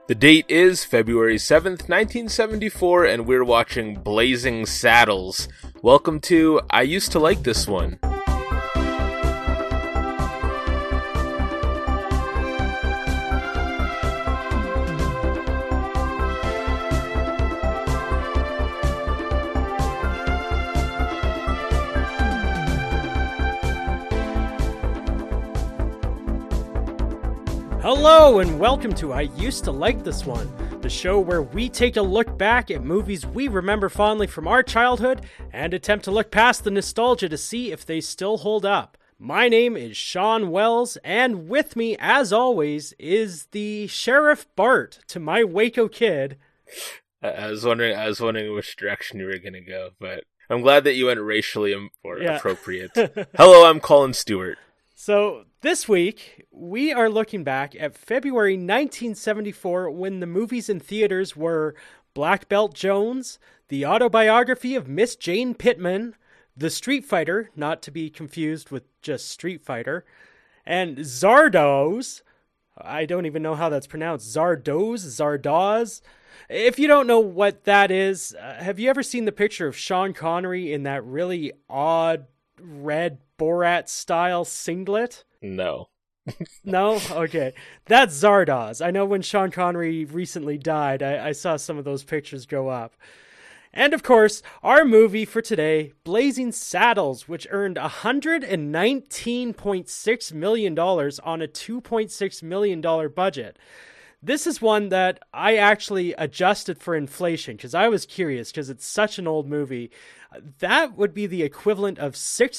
The date is February 7th, 1974, and we're watching Blazing Saddles. Welcome to I Used to Like This One. Hello and welcome to I Used to Like This One, the show where we take a look back at movies we remember fondly from our childhood and attempt to look past the nostalgia to see if they still hold up. My name is Sean Wells, and with me, as always, is the Sheriff Bart to my Waco kid. I was wondering which direction you were going to go, but I'm glad that you went racially appropriate. Hello, I'm Colin Stewart. So, this week, we are looking back at February 1974 when the movies in theaters were Black Belt Jones, the autobiography of Miss Jane Pittman, The Street Fighter, not to be confused with just Street Fighter, and Zardoz. I don't even know how that's pronounced. Zardoz. If you don't know what that is, have you ever seen the picture of Sean Connery in that really odd red Borat-style singlet? No. No? Okay. That's Zardoz. I know when Sean Connery recently died, I saw some of those pictures go up. And of course, our movie for today, Blazing Saddles, which earned $119.6 million on a $2.6 million budget. This is one that I actually adjusted for inflation because I was curious because it's such an old movie. That would be the equivalent of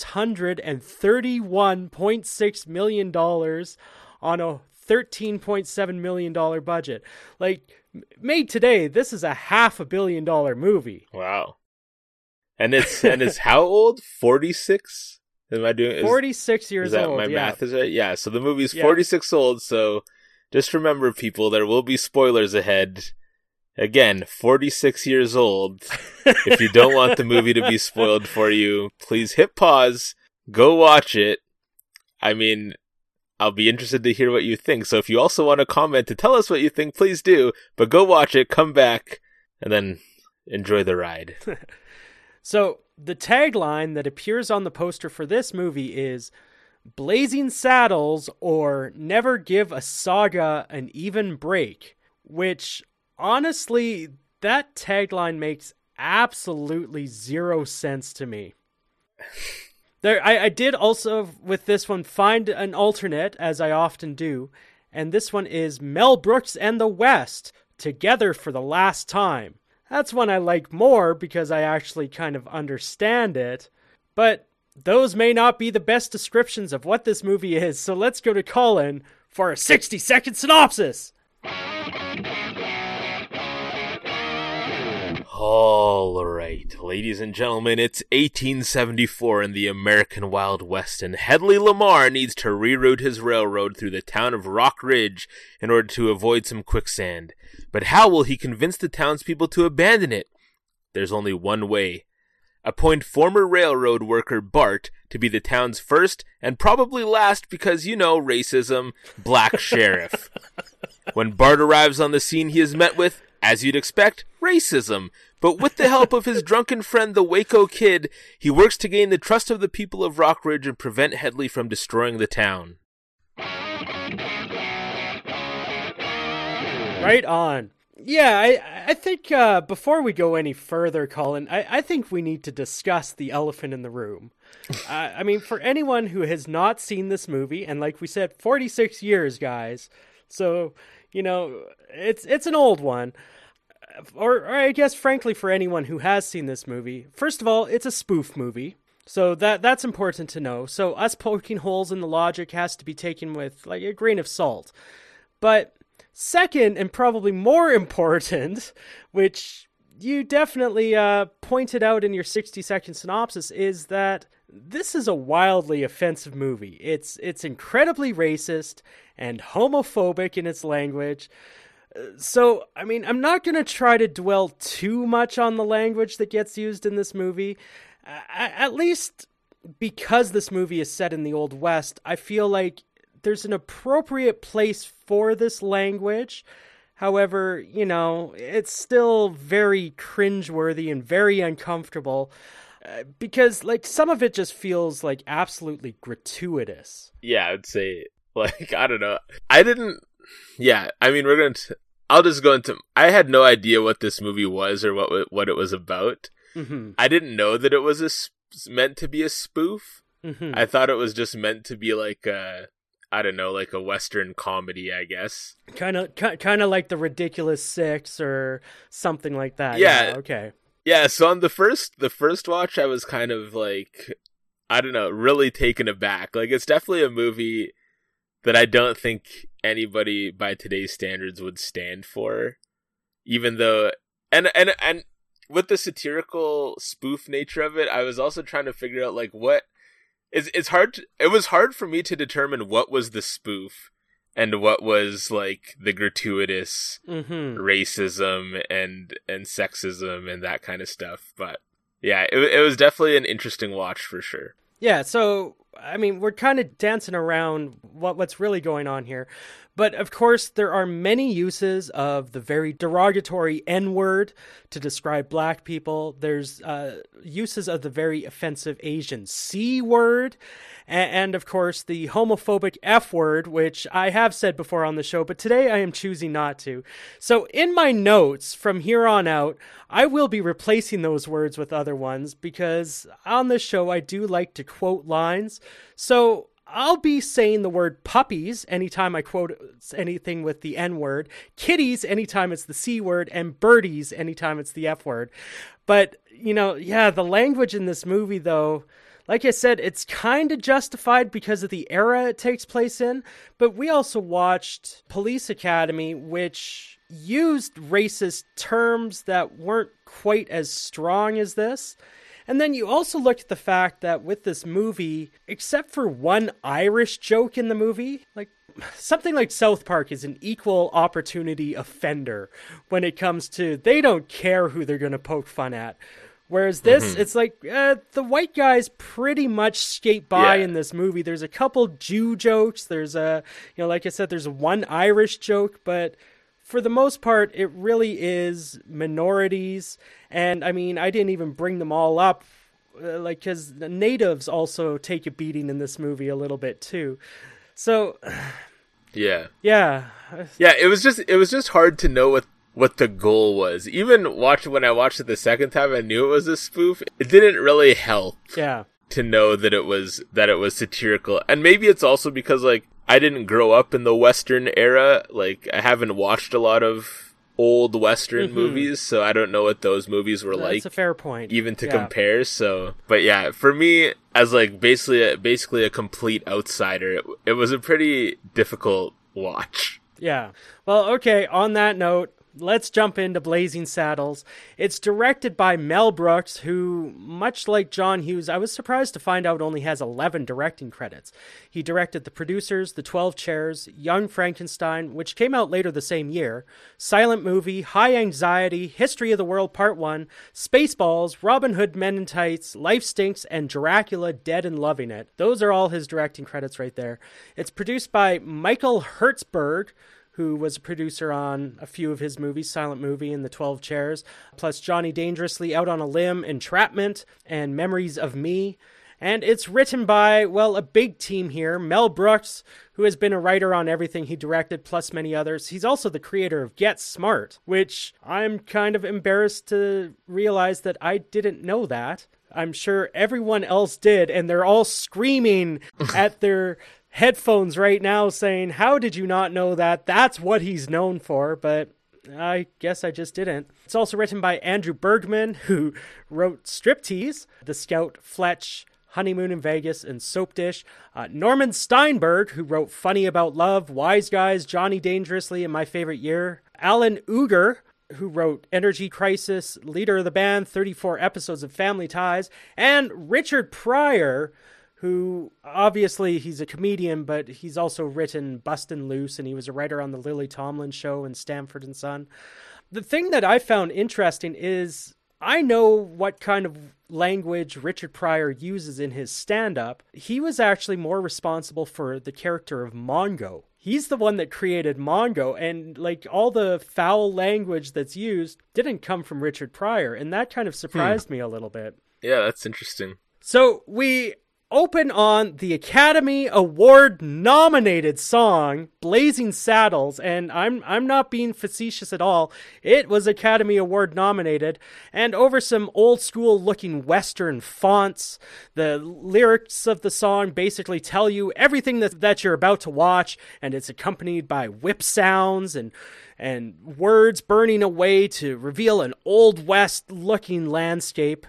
$631.6 million on a $13.7 million budget. Like, made today, this is a $500 million movie. Wow. And it's how old? 46? Am I doing 46 years old? My math is right? Yeah, so the movie's 46 old, so just remember, people, there will be spoilers ahead. Again, 46 years old. If you don't want the movie to be spoiled for you, please hit pause, go watch it. I mean, I'll be interested to hear what you think. So if you also want to comment to tell us what you think, please do. But go watch it, come back, and then enjoy the ride. So the tagline that appears on the poster for this movie is Blazing Saddles or Never Give a Saga an Even Break, which honestly, that tagline makes absolutely zero sense to me. I did also, with this one, find an alternate, as I often do, and this one is Mel Brooks and the West, Together for the Last Time. That's one I like more because I actually kind of understand it, but those may not be the best descriptions of what this movie is, so let's go to Colin for a 60-second synopsis! All right, ladies and gentlemen, it's 1874 in the American Wild West, and Hedley Lamar needs to reroute his railroad through the town of Rock Ridge in order to avoid some quicksand. But how will he convince the townspeople to abandon it? There's only one way. Appoint former railroad worker Bart to be the town's first and probably last because, you know, racism, black sheriff. When Bart arrives on the scene, he is met with, as you'd expect, racism. But with the help of his drunken friend, the Waco Kid, he works to gain the trust of the people of Rock Ridge and prevent Hedley from destroying the town. Right on. Yeah, I think before we go any further, Colin, I think we need to discuss the elephant in the room. I mean, for anyone who has not seen this movie, and like we said, 46 years, guys, so, you know, it's an old one. Or I guess, frankly, for anyone who has seen this movie, first of all, it's a spoof movie, so that's important to know. So us poking holes in the logic has to be taken with like a grain of salt. But second, and probably more important, which you definitely pointed out in your 60-second synopsis, is that this is a wildly offensive movie. It's incredibly racist and homophobic in its language. So, I mean, I'm not going to try to dwell too much on the language that gets used in this movie. At least because this movie is set in the Old West, I feel like there's an appropriate place for this language. However, it's still very cringeworthy and very uncomfortable because, like, some of it just feels like absolutely gratuitous. Yeah, I'd say, like, I don't know. Yeah, I mean, I'll just go into, I had no idea what this movie was or what it was about. Mm-hmm. I didn't know that it was meant to be a spoof. Mm-hmm. I thought it was just meant to be like I don't know, like a Western comedy, I guess. Kind of like The Ridiculous Six or something like that. Yeah. Okay. Yeah. So on the first watch, I was kind of like, I don't know, really taken aback. Like, it's definitely a movie that I don't think anybody by today's standards would stand for, even though, and with the satirical spoof nature of it, I was also trying to figure out, like, what it's hard. It was hard for me to determine what was the spoof and what was, like, the gratuitous racism and sexism and that kind of stuff. But yeah, it was definitely an interesting watch for sure. Yeah, so, I mean, we're kind of dancing around what's really going on here. But, of course, there are many uses of the very derogatory N-word to describe black people. There's uses of the very offensive Asian C-word. And, of course, the homophobic F-word, which I have said before on the show, but today I am choosing not to. So in my notes from here on out, I will be replacing those words with other ones because on this show I do like to quote lines. So I'll be saying the word puppies anytime I quote anything with the N-word, kitties anytime it's the C-word, and birdies anytime it's the F-word. But, the language in this movie, though, like I said, it's kind of justified because of the era it takes place in, but we also watched Police Academy, which used racist terms that weren't quite as strong as this. And then you also look at the fact that with this movie, except for one Irish joke in the movie, like something like South Park is an equal opportunity offender when it comes to they don't care who they're going to poke fun at. Whereas this, it's like the white guys pretty much skate by in this movie. There's a couple Jew jokes. There's like I said, there's one Irish joke, but for the most part, it really is minorities. And I mean, I didn't even bring them all up, because the natives also take a beating in this movie a little bit too. So, yeah. It was just hard to know what the goal was. Even when I watched it the second time, I knew it was a spoof. It didn't really help. Yeah. To know that it was satirical. And maybe it's also because, like, I didn't grow up in the Western era. Like, I haven't watched a lot of old Western movies, so I don't know what those movies were like. That's a fair point. Even to compare, so... But yeah, for me, as, like, basically a complete outsider, it was a pretty difficult watch. Yeah. Well, okay, on that note, let's jump into Blazing Saddles. It's directed by Mel Brooks, who, much like John Hughes, I was surprised to find out only has 11 directing credits. He directed The Producers, The 12 Chairs, Young Frankenstein, which came out later the same year, Silent Movie, High Anxiety, History of the World Part 1, Spaceballs, Robin Hood Men in Tights, Life Stinks, and Dracula Dead and Loving It. Those are all his directing credits right there. It's produced by Michael Hertzberg, who was a producer on a few of his movies, Silent Movie and The 12 Chairs, plus Johnny Dangerously, Out on a Limb, Entrapment, and Memories of Me. And it's written by, well, a big team here. Mel Brooks, who has been a writer on everything he directed, plus many others. He's also the creator of Get Smart, which I'm kind of embarrassed to realize that I didn't know that. I'm sure everyone else did, and they're all screaming at their headphones right now saying, how did you not know that? That's what he's known for, but I guess I just didn't. It's also written by Andrew Bergman, who wrote Striptease, The Scout, Fletch, Honeymoon in Vegas, and Soap Dish. Norman Steinberg, who wrote Funny About Love, Wise Guys, Johnny Dangerously, and My Favorite Year. Alan Uger, who wrote Energy Crisis, Leader of the Band, 34 episodes of Family Ties. And Richard Pryor, who obviously he's a comedian, but he's also written Bustin' Loose, and he was a writer on the Lily Tomlin Show and Stanford and Son. The thing that I found interesting is I know what kind of language Richard Pryor uses in his stand-up. He was actually more responsible for the character of Mongo. he's the one that created Mongo, and like all the foul language that's used didn't come from Richard Pryor, and that kind of surprised me a little bit. Yeah, that's interesting. So we open on the Academy Award nominated song Blazing Saddles, and I'm not being facetious at all. It was Academy Award nominated, and over some old school looking Western fonts. The lyrics of the song basically tell you everything that you're about to watch, and it's accompanied by whip sounds and words burning away to reveal an Old West looking landscape.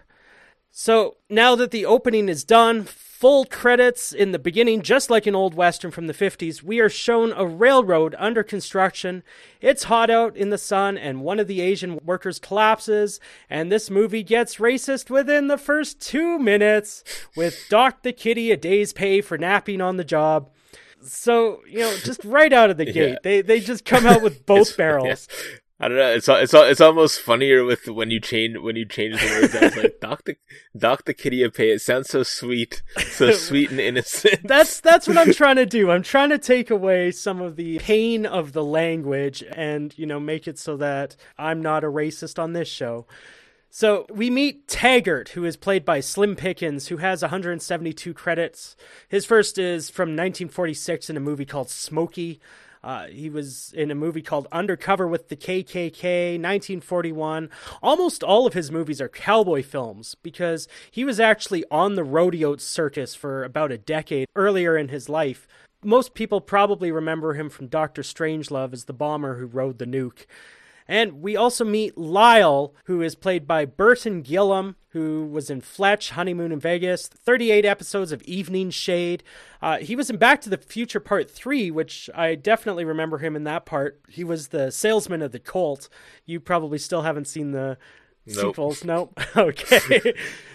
So now that the opening is done, full credits in the beginning, just like an old Western from the 50s, we are shown a railroad under construction. It's hot out in the sun, and one of the Asian workers collapses, and this movie gets racist within the first 2 minutes, with Doc the Kitty a day's pay for napping on the job. So, just right out of the gate, they just come out with both barrels. Yeah. I don't know. It's almost funnier with when you change the words. I was like, Doc the Kitty a pay. It sounds so sweet and innocent. That's what I'm trying to do. I'm trying to take away some of the pain of the language and make it so that I'm not a racist on this show. So we meet Taggart, who is played by Slim Pickens, who has 172 credits. His first is from 1946 in a movie called Smokey. He was in a movie called Undercover with the KKK, 1941. Almost all of his movies are cowboy films because he was actually on the rodeo circus for about a decade earlier in his life. Most people probably remember him from Dr. Strangelove as the bomber who rode the nuke. And we also meet Lyle, who is played by Burton Gillum, who was in Fletch, Honeymoon in Vegas, 38 episodes of Evening Shade. He was in Back to the Future Part 3, which I definitely remember him in that part. He was the salesman of the Colt. You probably still haven't seen the sequels. Nope. Okay.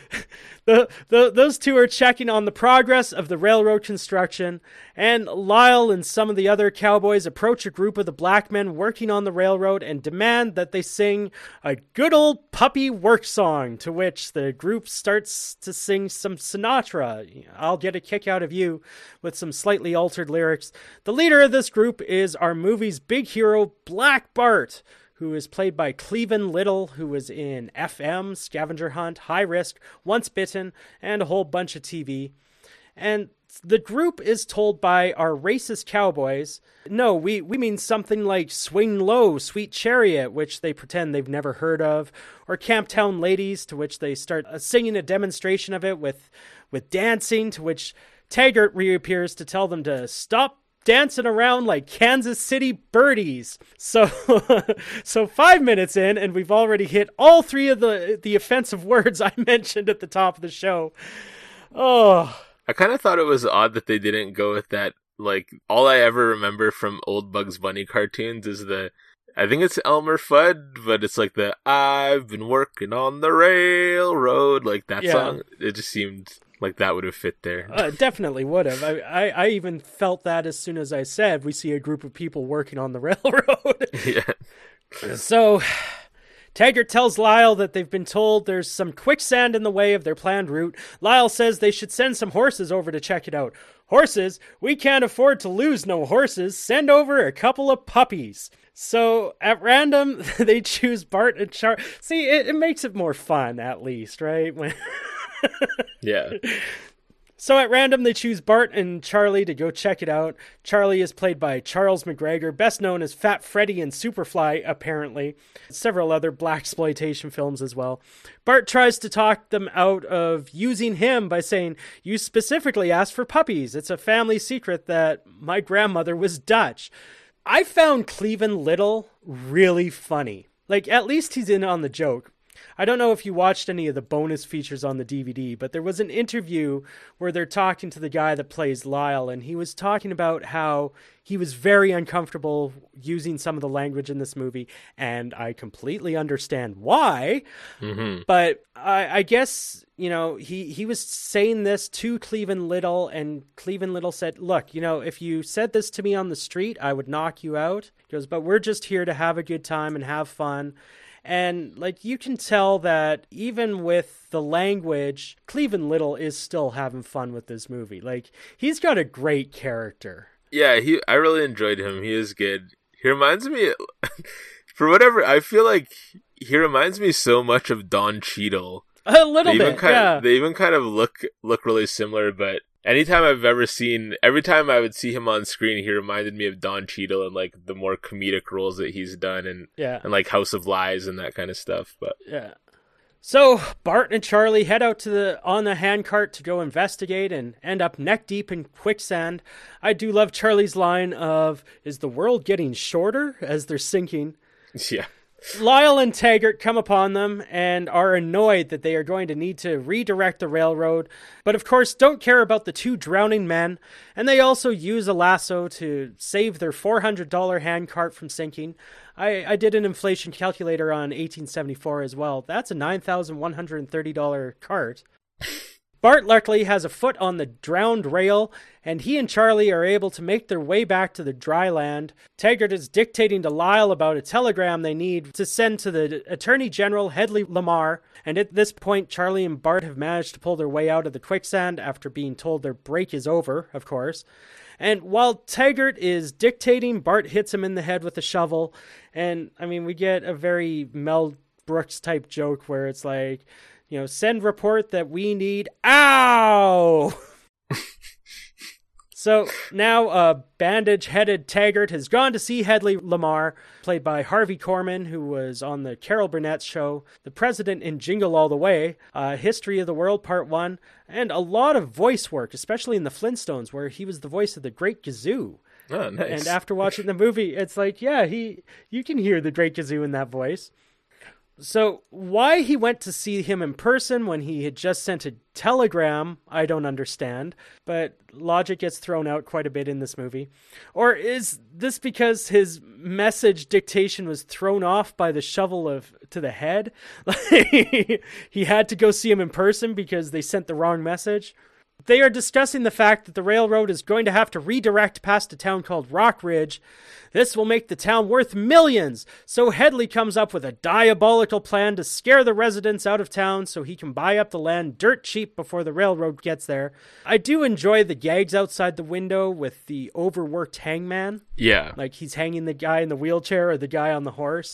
Those two are checking on the progress of the railroad construction, and Lyle and some of the other cowboys approach a group of the black men working on the railroad and demand that they sing a good old puppy work song, to which the group starts to sing some Sinatra, I'll Get a Kick Out of You, with some slightly altered lyrics. The leader of this group is our movie's big hero, Black Bart, who is played by Cleavon Little, who was in FM, Scavenger Hunt, High Risk, Once Bitten, and a whole bunch of TV. And the group is told by our racist cowboys, no, we mean something like Swing Low, Sweet Chariot, which they pretend they've never heard of, or Camptown Ladies, to which they start singing a demonstration of it with dancing, to which Taggart reappears to tell them to stop dancing around like Kansas City birdies. So 5 minutes in, and we've already hit all three of the offensive words I mentioned at the top of the show. Oh, I kind of thought it was odd that they didn't go with that. Like, all I ever remember from old Bugs Bunny cartoons is I think it's Elmer Fudd, but it's like I've been working on the railroad, like that song. It just seemed like that would have fit there. Definitely would have. I even felt that as soon as I said we see a group of people working on the railroad. Yeah. So Taggart tells Lyle that they've been told there's some quicksand in the way of their planned route. Lyle says they should send some horses over to check it out. Horses? We can't afford to lose no horses. Send over a couple of puppies. So at random, they choose Bart and Charlie. See, it makes it more fun, at least, right? Yeah. So at random, they choose Bart and Charlie to go check it out. Charlie is played by Charles McGregor, best known as Fat Freddy in Superfly, apparently. Several other blaxploitation films as well. Bart tries to talk them out of using him by saying, "You specifically asked for puppies. It's a family secret that my grandmother was Dutch." I found Cleavon Little really funny. Like, at least he's in on the joke. I don't know if you watched any of the bonus features on the DVD, but there was an interview where they're talking to the guy that plays Lyle, and he was talking about how he was very uncomfortable using some of the language in this movie, and I completely understand why. Mm-hmm. But I guess, he was saying this to Cleavon Little, and Cleavon Little said, "Look, if you said this to me on the street, I would knock you out." He goes, "But we're just here to have a good time and have fun." And, you can tell that even with the language, Cleavon Little is still having fun with this movie. He's got a great character. Yeah, I really enjoyed him. He is good. He reminds me, for whatever, I feel like he reminds me so much of Don Cheadle. A little bit, yeah. They even kind of look really similar, but every time I would see him on screen, he reminded me of Don Cheadle and like the more comedic roles that he's done and like House of Lies and that kind of stuff. But yeah. So Bart and Charlie head out on the handcart to go investigate and end up neck deep in quicksand. I do love Charlie's line of, "Is the world getting shorter?" as they're sinking. Yeah. Lyle and Taggart come upon them and are annoyed that they are going to need to redirect the railroad, but of course don't care about the two drowning men, and they also use a lasso to save their $400 handcart from sinking. I did an inflation calculator on 1874 as well. That's a $9,130 cart. Bart luckily has a foot on the drowned rail, and he and Charlie are able to make their way back to the dry land. Taggart is dictating to Lyle about a telegram they need to send to the Attorney General Hedley Lamar, and at this point Charlie and Bart have managed to pull their way out of the quicksand after being told their break is over, of course. And while Taggart is dictating, Bart hits him in the head with a shovel, and I mean, we get a very Mel Brooks type joke where it's like, send report that we need, ow! So now bandage-headed Taggart has gone to see Hedley Lamar, played by Harvey Korman, who was on the Carol Burnett show, The President in Jingle All the Way, History of the World Part 1, and a lot of voice work, especially in the Flintstones, where he was the voice of the Great Gazoo. Oh, nice. And after watching the movie, it's like, yeah, you can hear the Great Gazoo in that voice. So why he went to see him in person when he had just sent a telegram, I don't understand, but logic gets thrown out quite a bit in this movie. Or is this because his message dictation was thrown off by the shovel to the head? He had to go see him in person because they sent the wrong message? They are discussing the fact that the railroad is going to have to redirect past a town called Rock Ridge. This will make the town worth millions, so Hedley comes up with a diabolical plan to scare the residents out of town so he can buy up the land dirt cheap before the railroad gets there. I do enjoy the gags outside the window with the overworked hangman. Yeah. Like he's hanging the guy in the wheelchair or the guy on the horse.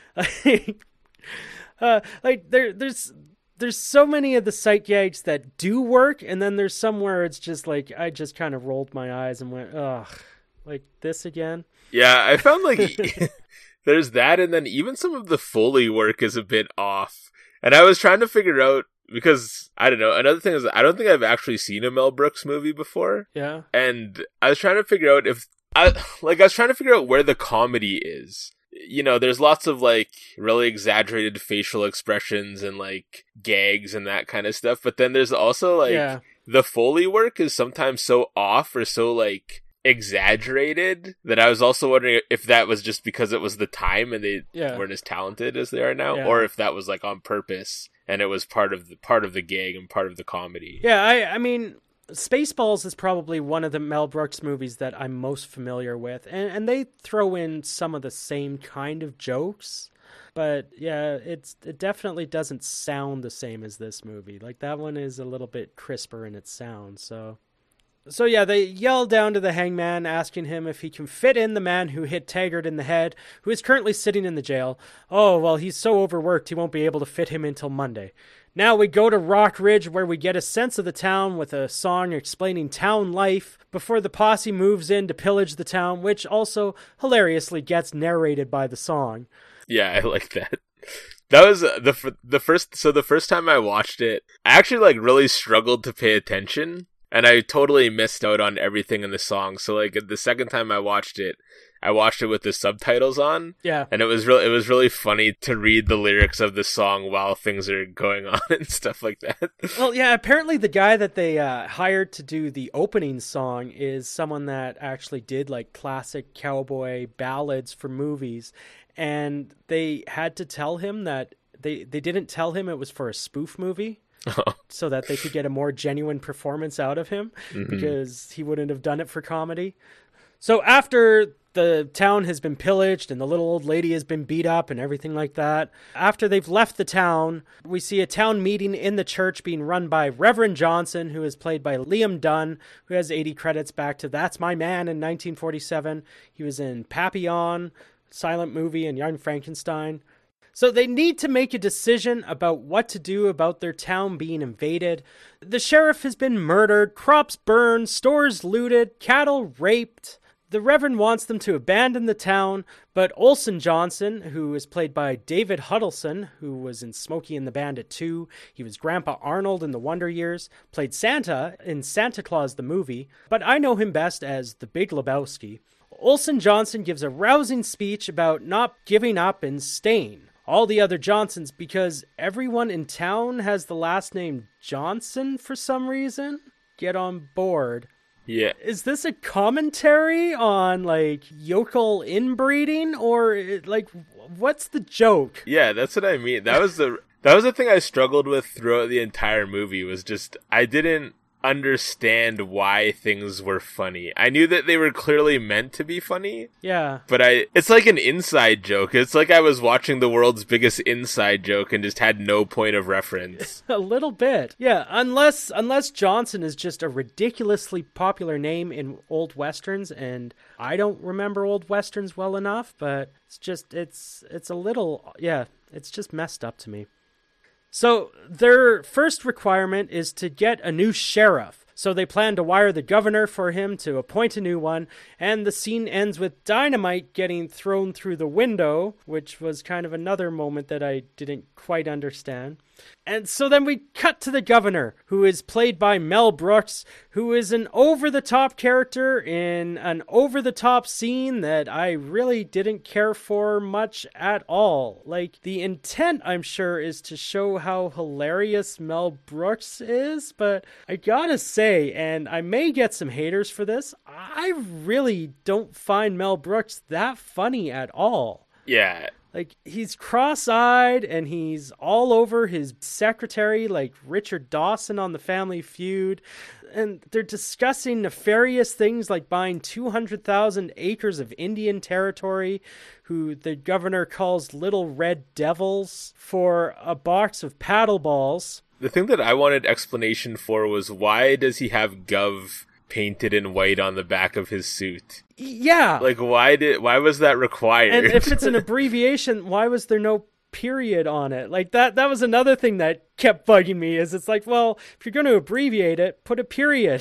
There's so many of the sight gags that do work, and then there's some where it's just like, I just kind of rolled my eyes and went, ugh, like this again? Yeah, I found like there's that, and then even some of the Foley work is a bit off. And I was trying to figure out, because, I don't know, another thing is I don't think I've actually seen a Mel Brooks movie before. Yeah. And I was trying to figure out I was trying to figure out where the comedy is. There's lots of like really exaggerated facial expressions and like gags and that kind of stuff. But then there's also like the Foley work is sometimes so off or so like exaggerated that I was also wondering if that was just because it was the time and they weren't as talented as they are now, or if that was like on purpose and it was part of the gag and part of the comedy. Yeah, I mean, Spaceballs is probably one of the Mel Brooks movies that I'm most familiar with, and they throw in some of the same kind of jokes, but yeah, it definitely doesn't sound the same as this movie. Like that one is a little bit crisper in its sound. So yeah, they yell down to the hangman, asking him if he can fit in the man who hit Taggart in the head, who is currently sitting in the jail. Oh, well, he's so overworked he won't be able to fit him until Monday. Now we go to Rock Ridge, where we get a sense of the town with a song explaining town life before the posse moves in to pillage the town, which also hilariously gets narrated by the song. Yeah, I like that. That was the first time I watched it, I actually like really struggled to pay attention, and I totally missed out on everything in the song. So like the second time I watched it with the subtitles on. Yeah. And it was really funny to read the lyrics of the song while things are going on and stuff like that. Well, yeah, apparently the guy that they hired to do the opening song is someone that actually did like classic cowboy ballads for movies. And they had to tell him that they didn't tell him it was for a spoof movie. So that they could get a more genuine performance out of him, because he wouldn't have done it for comedy. So after the town has been pillaged and the little old lady has been beat up and everything like that, after they've left the town, we see a town meeting in the church being run by Reverend Johnson, who is played by Liam Dunn, who has 80 credits back to That's My Man in 1947. He was in Papillon, silent movie, and Young Frankenstein. So they need to make a decision about what to do about their town being invaded. The sheriff has been murdered, crops burned, stores looted, cattle raped. The Reverend wants them to abandon the town, but Olson Johnson, who is played by David Huddleston, who was in Smokey and the Bandit 2, he was Grandpa Arnold in The Wonder Years, played Santa in Santa Claus the Movie, but I know him best as the Big Lebowski. Olson Johnson gives a rousing speech about not giving up and staying. All the other Johnsons, because everyone in town has the last name Johnson for some reason, get on board. Yeah. Is this a commentary on, like, yokel inbreeding, or, like, what's the joke? Yeah, that's what I mean. That was the thing I struggled with throughout the entire movie, was just, I didn't understand why things were funny. I knew that they were clearly meant to be funny. Yeah. But it's like an inside joke. It's like I was watching the world's biggest inside joke and just had no point of reference. A little bit. Yeah, unless Johnson is just a ridiculously popular name in old westerns, and I don't remember old westerns well enough, but it's a little, yeah, it's just messed up to me. So their first requirement is to get a new sheriff. So they plan to wire the governor for him to appoint a new one, and the scene ends with dynamite getting thrown through the window, which was kind of another moment that I didn't quite understand. And so then we cut to the governor, who is played by Mel Brooks, who is an over-the-top character in an over-the-top scene that I really didn't care for much at all. Like, the intent, I'm sure, is to show how hilarious Mel Brooks is, but I gotta say, and I may get some haters for this, I really don't find Mel Brooks that funny at all. Yeah. Like, he's cross-eyed, and he's all over his secretary, like Richard Dawson on The Family Feud. And they're discussing nefarious things like buying 200,000 acres of Indian territory, who the governor calls little red devils, for a box of paddle balls. The thing that I wanted explanation for was, why does he have Gov painted in white on the back of his suit? Yeah. Like, why was that required? And if it's an abbreviation, why was there no period on it? Like, that was another thing that kept bugging me, is it's like, well, if you're going to abbreviate it, put a period.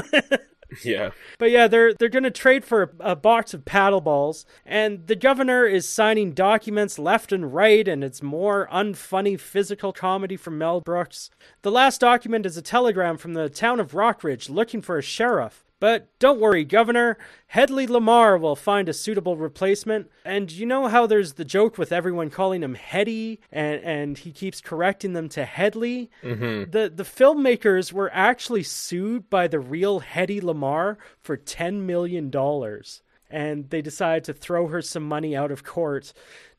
Yeah. But yeah, they're going to trade for a box of paddle balls, and the governor is signing documents left and right, and it's more unfunny physical comedy from Mel Brooks. The last document is a telegram from the town of Rockridge looking for a sheriff. But don't worry, Governor, Hedley Lamar will find a suitable replacement. And you know how there's the joke with everyone calling him Hetty, and he keeps correcting them to Hedley? Mm-hmm. The filmmakers were actually sued by the real Hetty Lamar for $10 million. And they decided to throw her some money out of court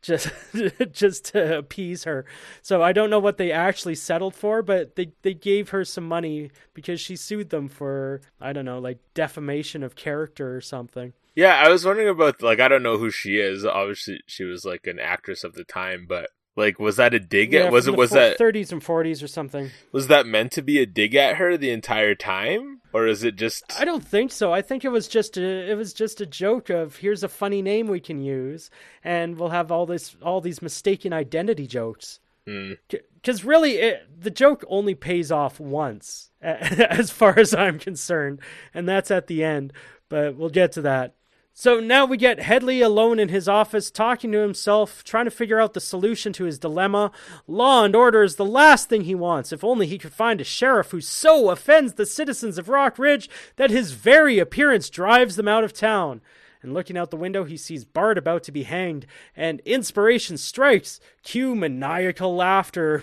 just to appease her. So I don't know what they actually settled for, but they gave her some money because she sued them for, I don't know, like defamation of character or something. Yeah, I was wondering about, like, I don't know who she is. Obviously, she was like an actress of the time, but like, was that a dig at? Was that 30s and 40s or something? Was that meant to be a dig at her the entire time, or is it just? I don't think so. I think it was just a joke of, here's a funny name we can use, and we'll have all these mistaken identity jokes. Because really, the joke only pays off once, as far as I'm concerned, and that's at the end. But we'll get to that. So now we get Hedley alone in his office, talking to himself, trying to figure out the solution to his dilemma. Law and order is the last thing he wants. If only he could find a sheriff who so offends the citizens of Rock Ridge that his very appearance drives them out of town. And looking out the window, he sees Bart about to be hanged, and inspiration strikes. Cue maniacal laughter.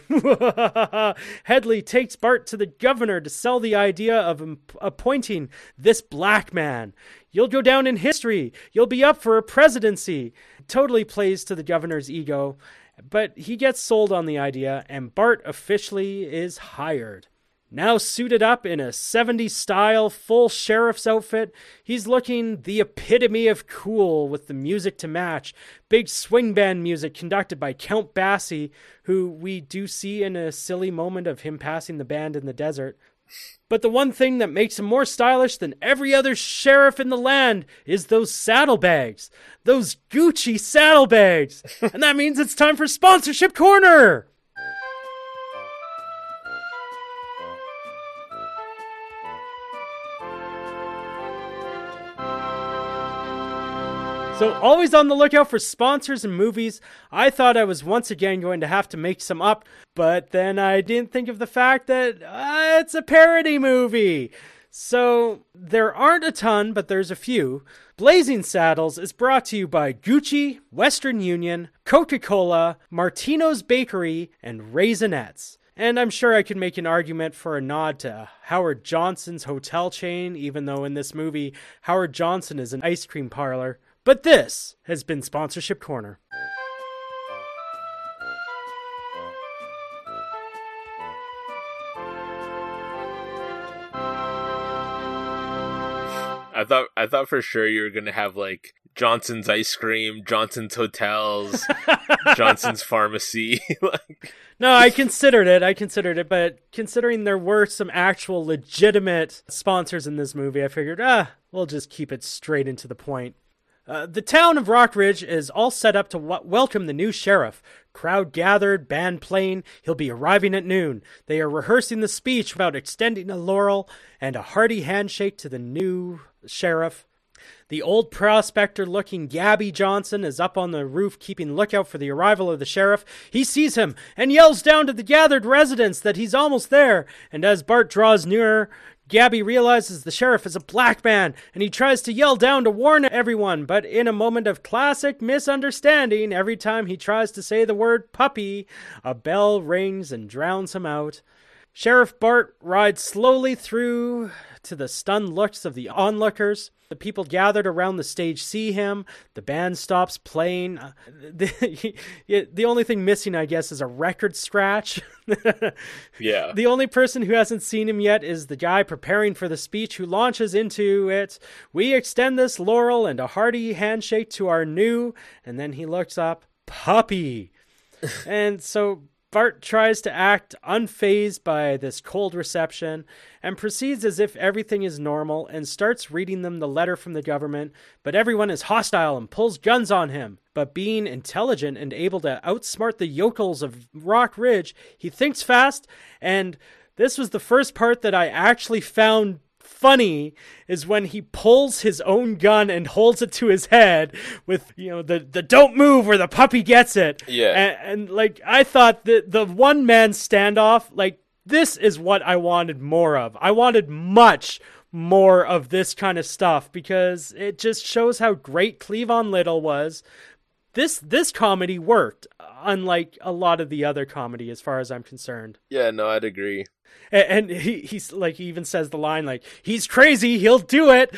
Hedley takes Bart to the governor to sell the idea of appointing this black man. You'll go down in history. You'll be up for a presidency. Totally plays to the governor's ego, but he gets sold on the idea, and Bart officially is hired. Now suited up in a 70s style full sheriff's outfit, he's looking the epitome of cool with the music to match. Big swing band music conducted by Count Basie, who we do see in a silly moment of him passing the band in the desert. But the one thing that makes him more stylish than every other sheriff in the land is those saddlebags. Those Gucci saddlebags. And that means it's time for Sponsorship Corner! So always on the lookout for sponsors and movies. I thought I was once again going to have to make some up, but then I didn't think of the fact that it's a parody movie. So there aren't a ton, but there's a few. Blazing Saddles is brought to you by Gucci, Western Union, Coca-Cola, Martino's Bakery, and Raisinets. And I'm sure I could make an argument for a nod to Howard Johnson's hotel chain, even though in this movie, Howard Johnson is an ice cream parlor. But this has been Sponsorship Corner. I thought for sure you were gonna have like Johnson's ice cream, Johnson's hotels, Johnson's pharmacy. No, I considered it, but considering there were some actual legitimate sponsors in this movie, I figured, we'll just keep it straight into the point. The town of Rock Ridge is all set up to welcome the new sheriff. Crowd gathered, band playing. He'll be arriving at noon. They are rehearsing the speech about extending a laurel and a hearty handshake to the new sheriff. The old prospector-looking Gabby Johnson is up on the roof keeping lookout for the arrival of the sheriff. He sees him and yells down to the gathered residents that he's almost there. And as Bart draws nearer, Gabby realizes the sheriff is a black man, and he tries to yell down to warn everyone, but in a moment of classic misunderstanding, every time he tries to say the word puppy, a bell rings and drowns him out. Sheriff Bart rides slowly through to the stunned looks of the onlookers. The people gathered around the stage see him. The band stops playing. The only thing missing, I guess, is a record scratch. Yeah. The only person who hasn't seen him yet is the guy preparing for the speech who launches into it. We extend this laurel and a hearty handshake to our new, and then he looks up, puppy. And so Bart tries to act unfazed by this cold reception and proceeds as if everything is normal and starts reading them the letter from the government, but everyone is hostile and pulls guns on him. But being intelligent and able to outsmart the yokels of Rock Ridge, he thinks fast, and this was the first part that I actually found funny, is when he pulls his own gun and holds it to his head with, the don't move or the puppy gets it. Yeah. And like, I thought that the one man standoff, like, this is what I wanted more of. I wanted much more of this kind of stuff because it just shows how great Cleavon Little was. This comedy worked, unlike a lot of the other comedy as far as I'm concerned. Yeah, no, I'd agree. And he's like, he even says the line like, he's crazy, he'll do it.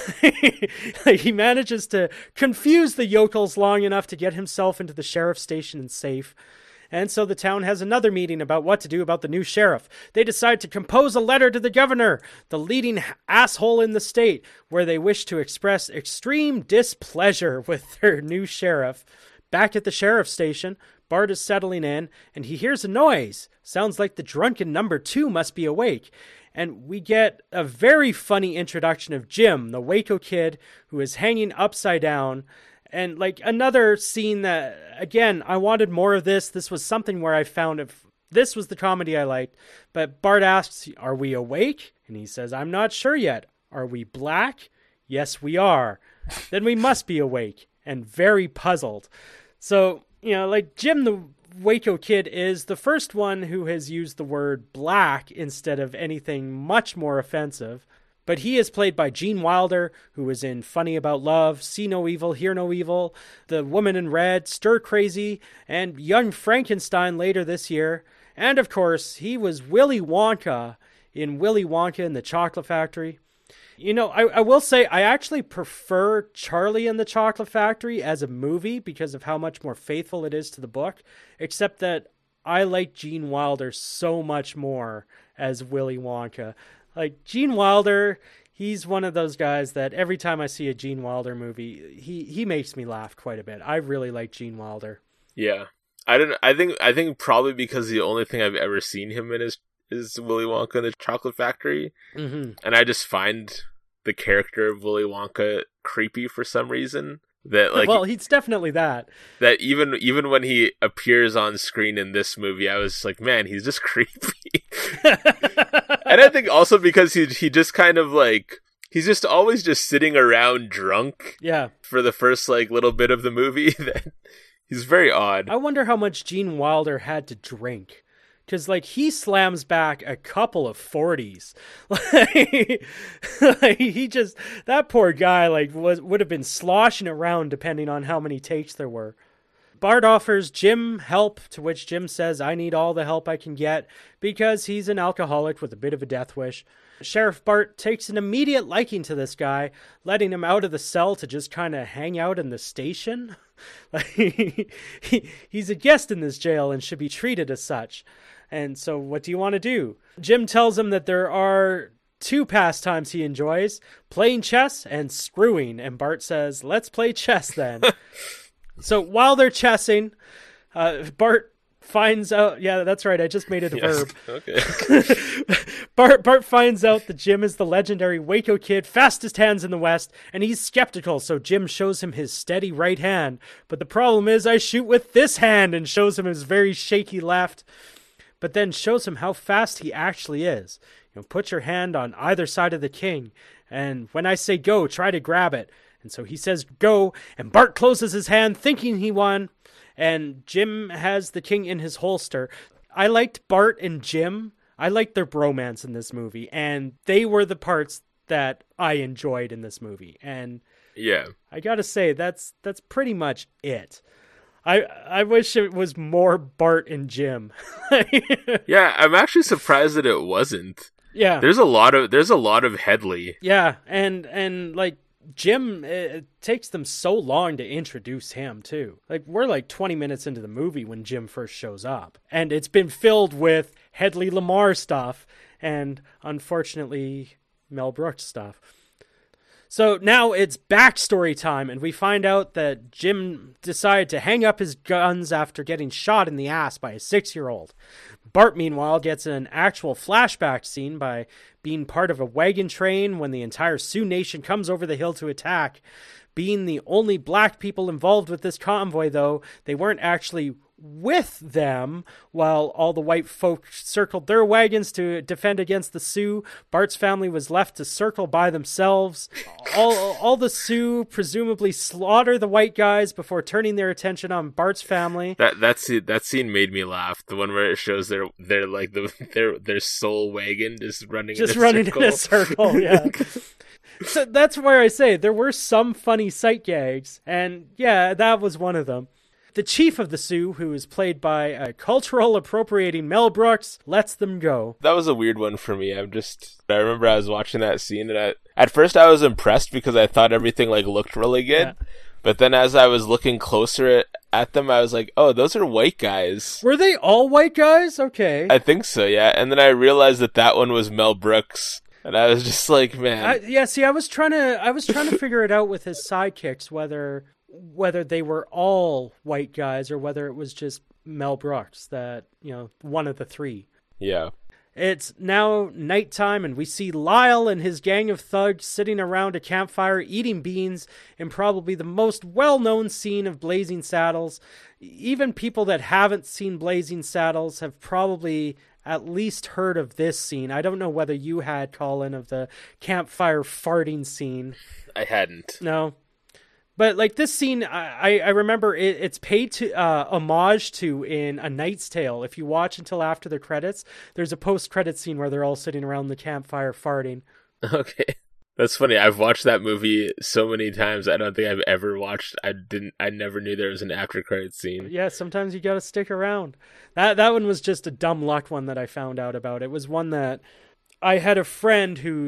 Like, he manages to confuse the yokels long enough to get himself into the sheriff's station and safe. And so the town has another meeting about what to do about the new sheriff. They decide to compose a letter to the governor, the leading asshole in the state, where they wish to express extreme displeasure with their new sheriff. Back at the sheriff's station, Bart is settling in, and he hears a noise. Sounds like the drunken number 2 must be awake. And we get a very funny introduction of Jim, the Waco kid, who is hanging upside down. And like another scene that, again, I wanted more of this. This was something where I found if this was the comedy I liked. But Bart asks, are we awake? And he says, I'm not sure yet. Are we black? Yes, we are. Then we must be awake and very puzzled. So, like Jim the Waco kid is the first one who has used the word black instead of anything much more offensive. But he is played by Gene Wilder, who was in Funny About Love, See No Evil, Hear No Evil, The Woman in Red, Stir Crazy, and Young Frankenstein later this year. And of course, he was Willy Wonka in Willy Wonka and the Chocolate Factory. I will say I actually prefer Charlie and the Chocolate Factory as a movie because of how much more faithful it is to the book, except that I like Gene Wilder so much more as Willy Wonka. Like, Gene Wilder, he's one of those guys that every time I see a Gene Wilder movie, he makes me laugh quite a bit. I really like Gene Wilder. Yeah. I think probably because the only thing I've ever seen him in is Willy Wonka and the Chocolate Factory. Mm-hmm. And I just find the character of Willy Wonka creepy for some reason. That like, well, he's definitely that. That even when he appears on screen in this movie, I was like, man, he's just creepy. And I think also because he just kind of like, he's just always just sitting around drunk. Yeah. For the first like little bit of the movie. That he's very odd. I wonder how much Gene Wilder had to drink. Because, like, he slams back a couple of 40s. Like, he just, that poor guy, like, would have been sloshing around depending on how many takes there were. Bart offers Jim help, to which Jim says, I need all the help I can get, because he's an alcoholic with a bit of a death wish. Sheriff Bart takes an immediate liking to this guy, letting him out of the cell to just kind of hang out in the station. He's a guest in this jail and should be treated as such. And so what do you want to do? Jim tells him that there are two pastimes he enjoys, playing chess and screwing. And Bart says, let's play chess then. So while they're chessing, Bart finds out, yeah, that's right, I just made it a verb. Okay. Bart finds out that Jim is the legendary Waco Kid, fastest hands in the West, and he's skeptical, so Jim shows him his steady right hand. But the problem is I shoot with this hand, and shows him his very shaky left. But then shows him how fast he actually is. You know, put your hand on either side of the king, and when I say go, try to grab it. And so he says go, and Bart closes his hand, thinking he won, and Jim has the king in his holster. I liked Bart and Jim. I liked their bromance in this movie, and they were the parts that I enjoyed in this movie. And yeah, I gotta say, that's pretty much it. I wish it was more Bart and Jim. Yeah, I'm actually surprised that it wasn't. Yeah. There's a lot of Headley. Yeah, and like Jim, it takes them so long to introduce him too. Like, we're like 20 minutes into the movie when Jim first shows up, and it's been filled with Hedley Lamar stuff and unfortunately Mel Brooks stuff. So now it's backstory time, and we find out that Jim decided to hang up his guns after getting shot in the ass by a 6-year-old. Bart, meanwhile, gets an actual flashback scene by being part of a wagon train when the entire Sioux Nation comes over the hill to attack. Being the only black people involved with this convoy, though, they weren't actually with them while all the white folk circled their wagons to defend against the Sioux. Bart's family was left to circle by themselves. All the Sioux presumably slaughter the white guys before turning their attention on Bart's family. That scene made me laugh. The one where it shows their like their soul wagon just running in a circle. Yeah. So that's where I say there were some funny sight gags, and yeah, that was one of them. The chief of the Sioux, who is played by a cultural appropriating Mel Brooks, lets them go. That was a weird one for me. I remember I was watching that scene, and at first I was impressed because I thought everything like looked really good. Yeah. But then as I was looking closer at them, I was like, oh, those are white guys. Were they all white guys? Okay. I think so, yeah. And then I realized that one was Mel Brooks. And I was just like, man. I was trying to figure it out with his sidekicks, whether they were all white guys or whether it was just Mel Brooks, that, you know, one of the three. Yeah. It's now nighttime, and we see Lyle and his gang of thugs sitting around a campfire eating beans in probably the most well-known scene of Blazing Saddles. Even people that haven't seen Blazing Saddles have probably at least heard of this scene. I don't know whether you had, Colin, of the campfire farting scene. I hadn't. No. But like this scene, I remember it's paid to homage to in A Knight's Tale. If you watch until after the credits, there's a post-credit scene where they're all sitting around the campfire farting. Okay. That's funny. I've watched that movie so many times. I don't think I've ever watched. I never knew there was an after credit scene. Yeah, sometimes you got to stick around. That one was just a dumb luck one that I found out about. It was one that I had a friend whose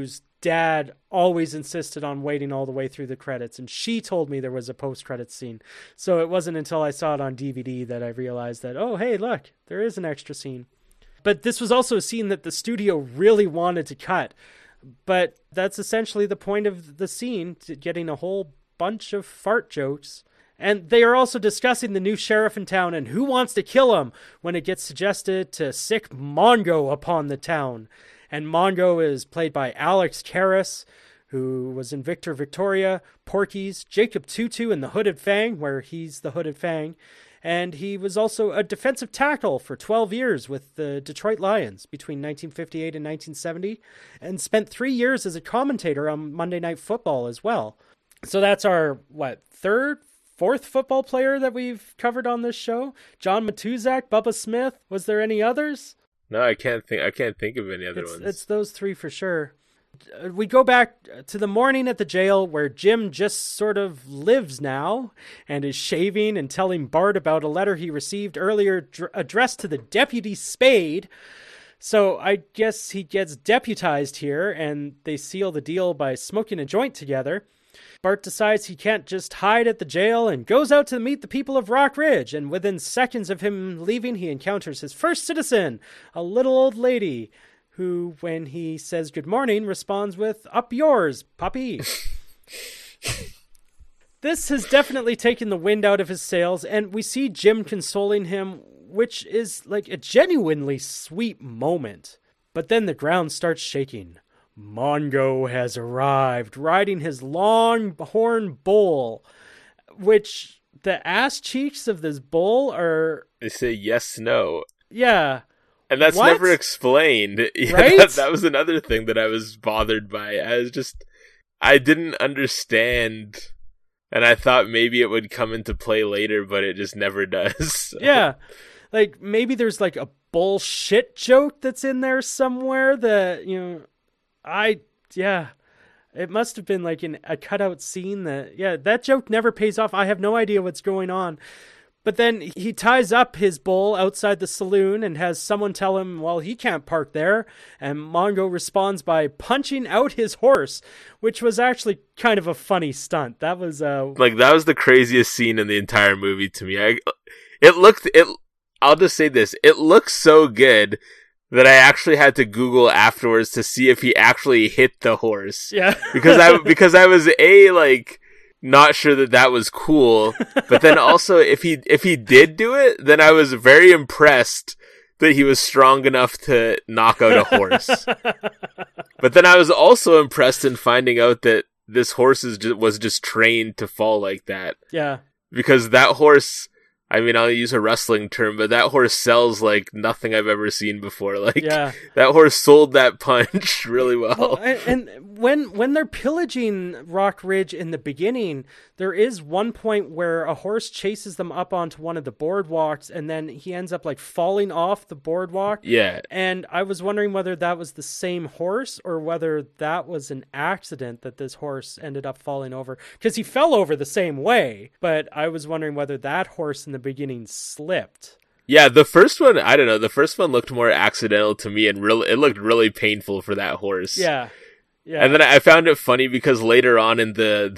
dad always insisted on waiting all the way through the credits, and she told me there was a post-credits scene. So it wasn't until I saw it on DVD that I realized that, oh, hey, look, there is an extra scene. But this was also a scene that the studio really wanted to cut. But that's essentially the point of the scene, getting a whole bunch of fart jokes. And they are also discussing the new sheriff in town and who wants to kill him when it gets suggested to sick Mongo upon the town. And Mongo is played by Alex Karras, who was in Victor Victoria, Porky's, Jacob Tutu in The Hooded Fang, where he's the Hooded Fang. And he was also a defensive tackle for 12 years with the Detroit Lions between 1958 and 1970, and spent 3 years as a commentator on Monday Night Football as well. So that's our, fourth football player that we've covered on this show? John Matuzak, Bubba Smith. Was there any others? No, I can't think of any other ones. It's those three for sure. We go back to the morning at the jail where Jim just sort of lives now and is shaving and telling Bart about a letter he received earlier addressed to the Deputy Spade. So I guess he gets deputized here and they seal the deal by smoking a joint together. Bart decides he can't just hide at the jail and goes out to meet the people of Rock Ridge, and within seconds of him leaving, he encounters his first citizen, a little old lady, who, when he says good morning, responds with, "Up yours, puppy." This has definitely taken the wind out of his sails, and we see Jim consoling him, which is like a genuinely sweet moment. But then the ground starts shaking. Mongo has arrived, riding his long-horn bull, which the ass cheeks of this bull are... They say yes, no. Yeah. And that's never explained. Yeah, right? That was another thing that I was bothered by. I didn't understand, and I thought maybe it would come into play later, but it just never does. So. Yeah. Like, maybe there's like a bullshit joke that's in there somewhere that, it must have been like a cutout scene that joke never pays off. I have no idea what's going on. But then he ties up his bull outside the saloon and has someone tell him, well, he can't park there. And Mongo responds by punching out his horse, which was actually kind of a funny stunt. That was that was the craziest scene in the entire movie to me. I'll just say this. It looks so good that I actually had to Google afterwards to see if he actually hit the horse. Yeah. because I was not sure that was cool, but then also if he did do it, then I was very impressed that he was strong enough to knock out a horse. But then I was also impressed in finding out that this horse was just trained to fall like that. Yeah. Because that horse, I mean, I'll use a wrestling term, but that horse sells like nothing I've ever seen before. That horse sold that punch really well. And when they're pillaging Rock Ridge in the beginning, there is one point where a horse chases them up onto one of the boardwalks, and then he ends up falling off the boardwalk. Yeah. And I was wondering whether that was the same horse or whether that was an accident that this horse ended up falling over. Because he fell over the same way, but I was wondering whether that horse in the beginning slipped. Yeah, the first one, I don't know. The first one looked more accidental to me, and it looked really painful for that horse. Yeah. Yeah. And then I found it funny because later on in the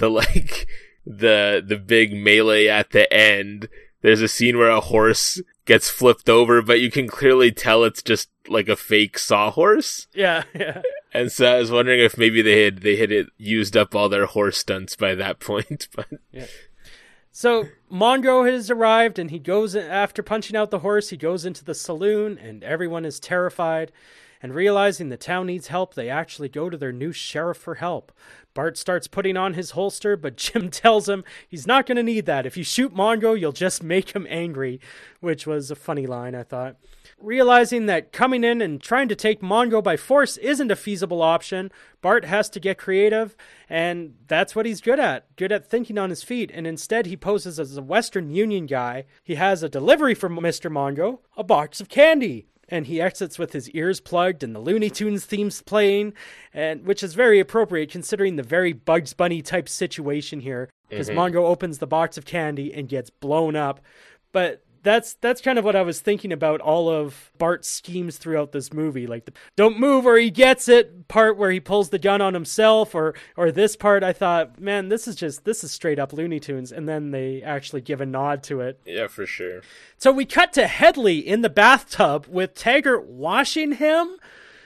big melee at the end, there's a scene where a horse gets flipped over, but you can clearly tell it's just like a fake sawhorse. Yeah, yeah. And so I was wondering if maybe they had used up all their horse stunts by that point. But yeah. So Mongo has arrived, and he goes, after punching out the horse, he goes into the saloon, and everyone is terrified. And realizing the town needs help, they actually go to their new sheriff for help. Bart starts putting on his holster, but Jim tells him he's not going to need that. If you shoot Mongo, you'll just make him angry, which was a funny line, I thought. Realizing that coming in and trying to take Mongo by force isn't a feasible option, Bart has to get creative, and that's what he's good at thinking on his feet, and instead he poses as a Western Union guy. He has a delivery for Mr. Mongo, a box of candy. And he exits with his ears plugged and the Looney Tunes themes playing, and which is very appropriate considering the very Bugs Bunny type situation here, because Mongo opens the box of candy and gets blown up. But That's kind of what I was thinking about all of Bart's schemes throughout this movie, like the "don't move or he gets it" part where he pulls the gun on himself, or this part. I thought, man, this is straight up Looney Tunes, and then they actually give a nod to it. Yeah, for sure. So we cut to Headley in the bathtub with Taggart washing him.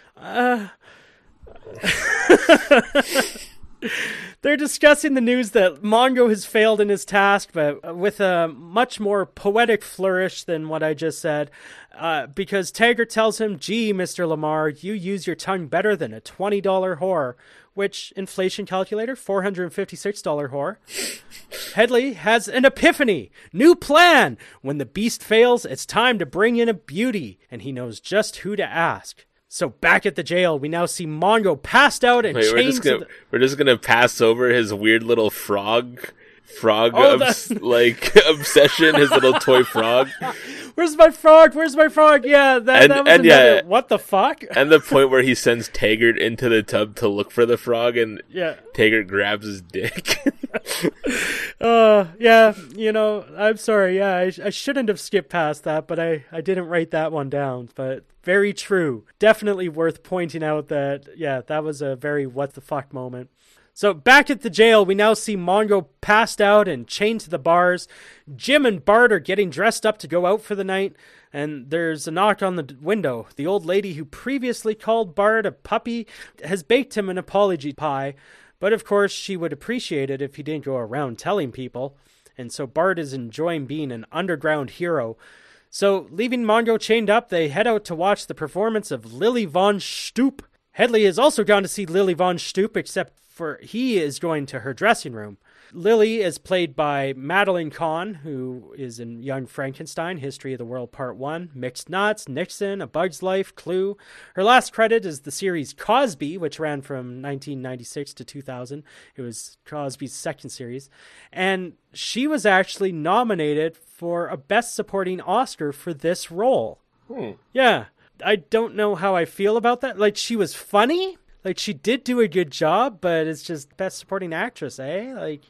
They're discussing the news that Mongo has failed in his task, but with a much more poetic flourish than what I just said, because Taggart tells him, "Gee, Mr. Lamar, you use your tongue better than a $20 whore," which, inflation calculator, $456 whore. Headley has an epiphany. New plan. When the beast fails, it's time to bring in a beauty, and he knows just who to ask. So back at the jail, we now see Mongo passed out and chained to the... We're just gonna pass over his weird little frog obsession, his little toy frog. Where's my frog? Yeah, that was another... Yeah. What the fuck? And the point where he sends Taggart into the tub to look for the frog, and Taggart grabs his dick. Yeah, I'm sorry. Yeah, I shouldn't have skipped past that, but I didn't write that one down. But very true. Definitely worth pointing out that, that was a very what the fuck moment. So back at the jail, we now see Mongo passed out and chained to the bars. Jim and Bart are getting dressed up to go out for the night, and there's a knock on the window. The old lady who previously called Bart a puppy has baked him an apology pie, but of course she would appreciate it if he didn't go around telling people. And so Bart is enjoying being an underground hero. So leaving Mongo chained up, they head out to watch the performance of Lily Von Stoop. Headley has also gone to see Lily Von Stoop, except for he is going to her dressing room. Lily is played by Madeline Kahn, who is in Young Frankenstein, History of the World Part 1, Mixed Nuts, Nixon, A Bug's Life, Clue. Her last credit is the series Cosby, which ran from 1996 to 2000. It was Cosby's second series. And she was actually nominated for a Best Supporting Oscar for this role. Yeah. I don't know how I feel about that. Like, she was funny. Like, she did do a good job, but it's just Best Supporting Actress, eh? Like,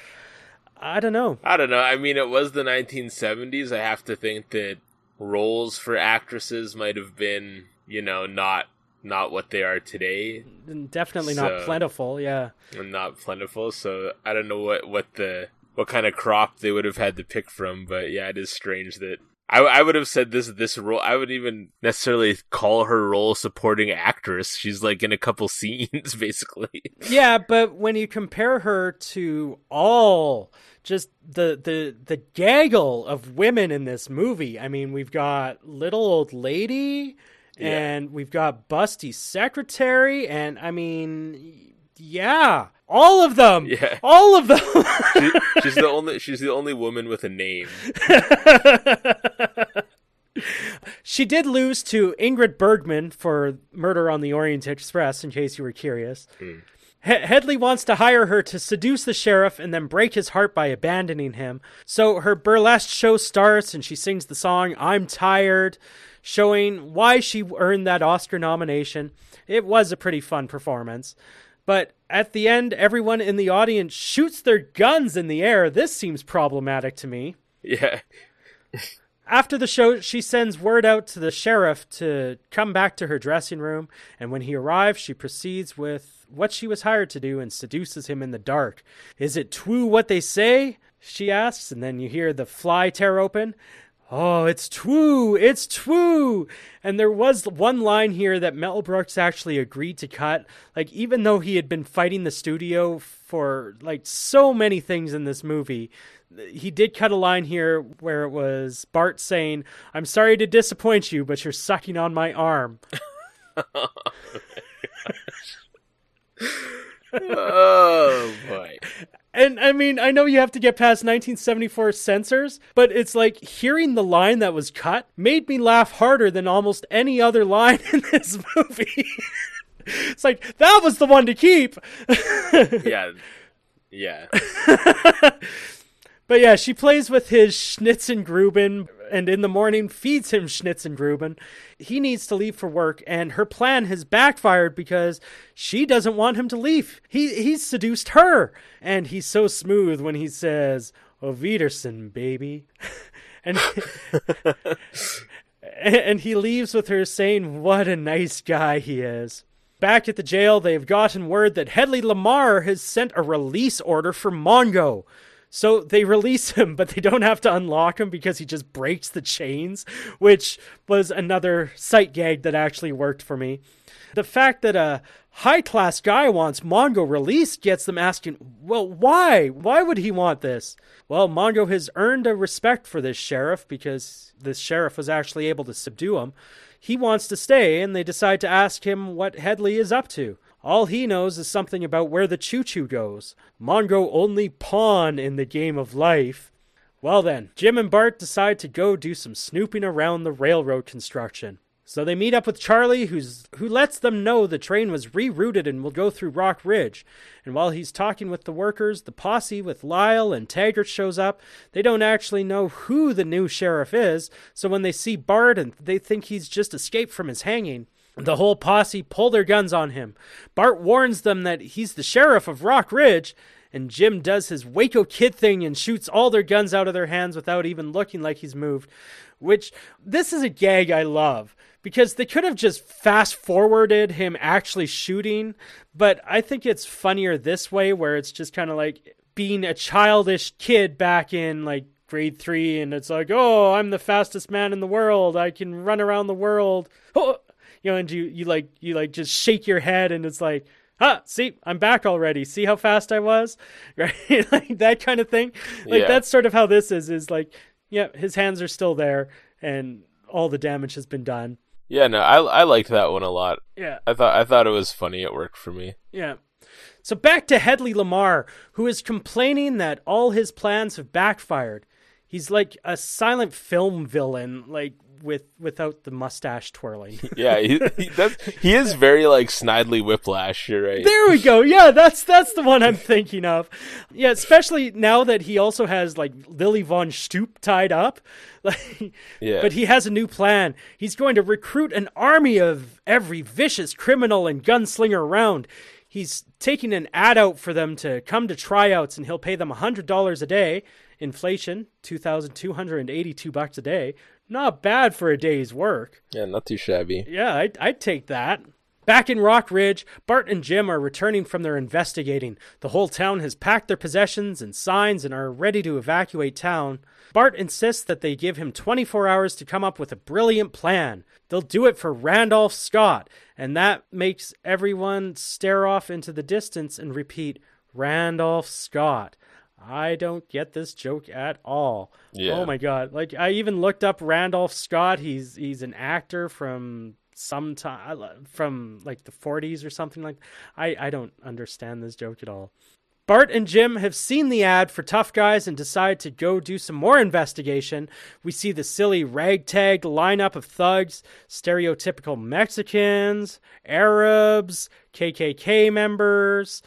I don't know. I mean, it was the 1970s. I have to think that roles for actresses might have been, not what they are today. Definitely not plentiful, yeah. Not plentiful, so I don't know what kind of crop they would have had to pick from, but yeah, it is strange that I would have said this role. I would even necessarily call her role supporting actress. She's like in a couple scenes, basically. Yeah, but when you compare her to all just the gaggle of women in this movie, I mean, we've got little old lady, and we've got busty secretary, and I mean, yeah, all of them. Yeah, all of them. She's the only woman with a name. She did lose to Ingrid Bergman for Murder on the Orient Express, in case you were curious. Headley wants to hire her to seduce the sheriff and then break his heart by abandoning him. So her burlesque show starts, and she sings the song "I'm Tired," showing why she earned that Oscar nomination. It was a pretty fun performance. But at the end, everyone in the audience shoots their guns in the air. This seems problematic to me. Yeah. After the show, she sends word out to the sheriff to come back to her dressing room, and when he arrives, she proceeds with what she was hired to do and seduces him in the dark. "Is it true what they say?" she asks, and then you hear the fly tear open. "Oh, it's true, it's true." And there was one line here that Mel Brooks actually agreed to cut. Like, even though he had been fighting the studio for, like, so many things in this movie, he did cut a line here where it was Bart saying, "I'm sorry to disappoint you, but you're sucking on my arm." Oh, boy. And I mean, I know you have to get past 1974 censors, but it's like hearing the line that was cut made me laugh harder than almost any other line in this movie. It's like, that was the one to keep. Yeah. But yeah, she plays with his Schnitzengruben, and in the morning feeds him Schnitzengruben. He needs to leave for work, and her plan has backfired because she doesn't want him to leave. He's seduced her, and he's so smooth when he says, "Auf Wiedersehen, baby." And and he leaves with her saying what a nice guy he is. Back at the jail, they've gotten word that Hedley Lamarr has sent a release order for Mongo. So they release him, but they don't have to unlock him because he just breaks the chains, which was another sight gag that actually worked for me. The fact that a high-class guy wants Mongo released gets them asking, well, why? Why would he want this? Well, Mongo has earned a respect for this sheriff because this sheriff was actually able to subdue him. He wants to stay, and they decide to ask him what Hedley is up to. All he knows is something about where the choo-choo goes. Mongo only pawn in the game of life. Well then, Jim and Bart decide to go do some snooping around the railroad construction. So they meet up with Charlie, who lets them know the train was rerouted and will go through Rock Ridge. And while he's talking with the workers, the posse with Lyle and Taggart shows up. They don't actually know who the new sheriff is, so when they see Bart and they think he's just escaped from his hanging, the whole posse pull their guns on him. Bart warns them that he's the sheriff of Rock Ridge, and Jim does his Waco Kid thing and shoots all their guns out of their hands without even looking like he's moved. Which, this is a gag I love, because they could have just fast-forwarded him actually shooting, but I think it's funnier this way, where it's just kind of like being a childish kid back in, like, grade 3, and it's like, oh, I'm the fastest man in the world, I can run around the world, oh! You know, and you just shake your head, and it's like, see, I'm back already. See how fast I was? Right? Like that kind of thing. Like, that's sort of how this is like, yeah, his hands are still there, and all the damage has been done. Yeah, no, I liked that one a lot. Yeah. I thought it was funny. It worked for me. Yeah. So back to Hedley Lamarr, who is complaining that all his plans have backfired. He's like a silent film villain, like, without the mustache twirling. Yeah, he is very like Snidely Whiplash, you're right. There we go. Yeah, that's the one I'm thinking of. Yeah, especially now that he also has like Lily Von Stoop tied up. Like, yeah. But he has a new plan. He's going to recruit an army of every vicious criminal and gunslinger around. He's taking an ad out for them to come to tryouts, and he'll pay them $100 a day. Inflation, $2,282 a day. Not bad for a day's work. Yeah, not too shabby. Yeah, I'd take that. Back in Rock Ridge, Bart and Jim are returning from their investigating. The whole town has packed their possessions and signs and are ready to evacuate town. Bart insists that they give him 24 hours to come up with a brilliant plan. They'll do it for Randolph Scott, and that makes everyone stare off into the distance and repeat, Randolph Scott. I don't get this joke at all. Yeah. Oh my god. Like, I even looked up Randolph Scott. He's an actor from some time, from like the 40s or something like that. I don't understand this joke at all. Bart and Jim have seen the ad for Tough Guys and decide to go do some more investigation. We see the silly ragtag lineup of thugs, stereotypical Mexicans, Arabs, KKK members,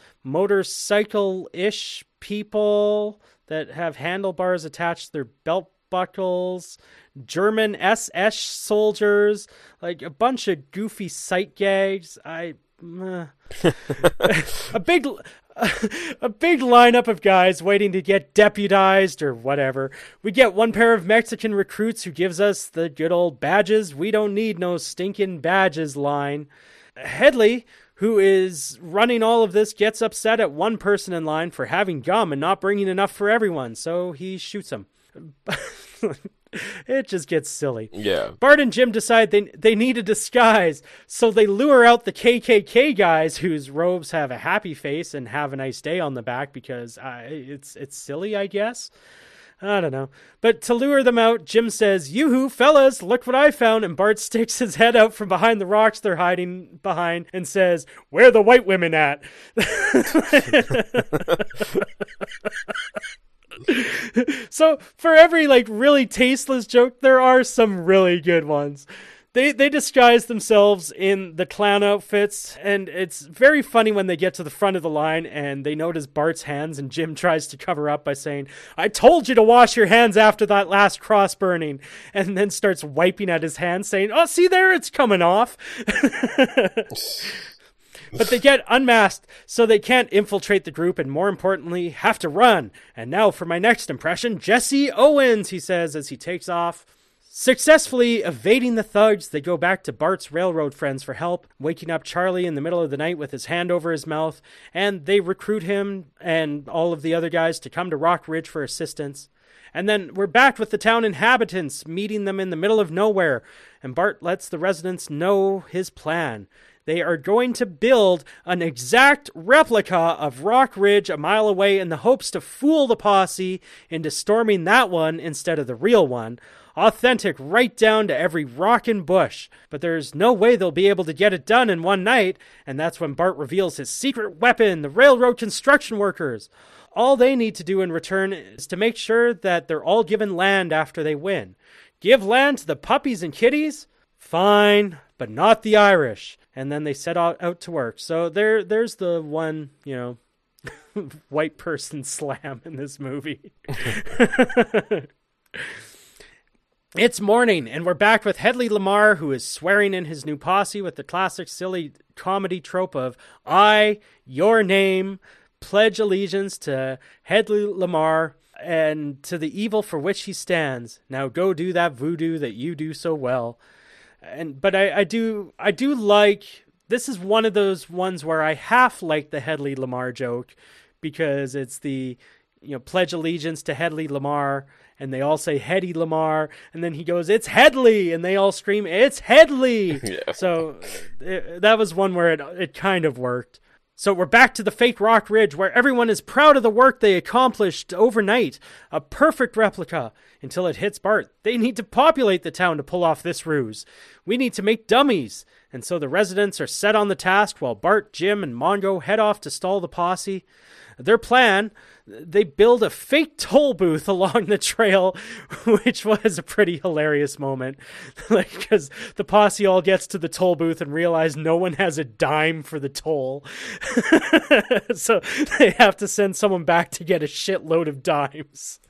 motorcycle-ish people that have handlebars attached to their belt buckles, German SS soldiers, like a bunch of goofy sight gags. A big lineup of guys waiting to get deputized or whatever. We get one pair of Mexican recruits who gives us the good old badges. We don't need no stinking badges line. Hedley, who is running all of this, gets upset at one person in line for having gum and not bringing enough for everyone, so he shoots him. It just gets silly. Yeah. Bart and Jim decide they need a disguise, so they lure out the KKK guys whose robes have a happy face and have a nice day on the back because it's silly, I guess. I don't know. But to lure them out, Jim says, "Yoo-hoo, fellas, look what I found." And Bart sticks his head out from behind the rocks they're hiding behind and says, "Where the white women at?" So for every like really tasteless joke, there are some really good ones. They disguise themselves in the clown outfits, and it's very funny when they get to the front of the line and they notice Bart's hands, and Jim tries to cover up by saying, "I told you to wash your hands after that last cross burning," and then starts wiping at his hands saying, "Oh, see there, it's coming off." But they get unmasked, so they can't infiltrate the group and, more importantly, have to run. And now for my next impression, Jesse Owens, he says as he takes off. Successfully evading the thugs, they go back to Bart's railroad friends for help, waking up Charlie in the middle of the night with his hand over his mouth, and they recruit him and all of the other guys to come to Rock Ridge for assistance. And then we're back with the town inhabitants, meeting them in the middle of nowhere, and Bart lets the residents know his plan. They are going to build an exact replica of Rock Ridge a mile away in the hopes to fool the posse into storming that one instead of the real one. Authentic right down to every rock and bush. But there's no way they'll be able to get it done in one night, and that's when Bart reveals his secret weapon, the railroad construction workers. All they need to do in return is to make sure that they're all given land after they win. Give land to the puppies and kitties? Fine, but not the Irish. And then they set out to work. So there's the one, white person slam in this movie. It's morning, and we're back with Hedley Lamar, who is swearing in his new posse with the classic silly comedy trope of I, your name, pledge allegiance to Hedley Lamar and to the evil for which he stands. Now go do that voodoo that you do so well. But I do like, this is one of those ones where I half like the Hedley Lamar joke, because it's the, pledge allegiance to Hedley Lamar, and they all say Hedy Lamar, and then he goes, it's Hedley, and they all scream, it's Hedley. Yeah. So that was one where it kind of worked. So we're back to the fake Rock Ridge, where everyone is proud of the work they accomplished overnight. A perfect replica, until it hits Bart. They need to populate the town to pull off this ruse. We need to make dummies. And so the residents are set on the task while Bart, Jim, and Mongo head off to stall the posse. Their plan, they build a fake toll booth along the trail, which was a pretty hilarious moment. Because the posse all gets to the toll booth and realize no one has a dime for the toll. So they have to send someone back to get a shitload of dimes.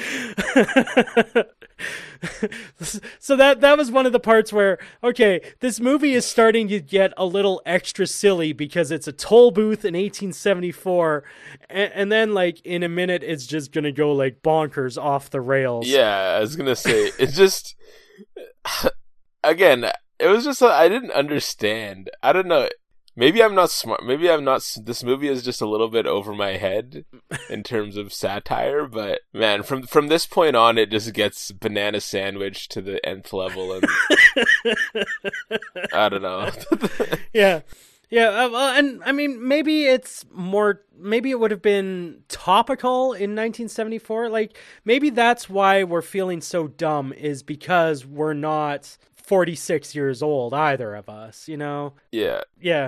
So that was one of the parts where, okay, this movie is starting to get a little extra silly because it's a toll booth in 1874, and then in a minute it's just gonna go bonkers off the rails. Yeah, I was gonna say, it's just again, it was just I didn't understand. I don't know. Maybe I'm not smart. Maybe I'm not. This movie is just a little bit over my head in terms of satire. But man, from this point on, it just gets banana sandwich to the nth level, and I don't know. Yeah. Well, and I mean, maybe it's more. Maybe it would have been topical in 1974. Maybe that's why we're feeling so dumb, is because we're not 46 years old, either of us. Yeah. Yeah.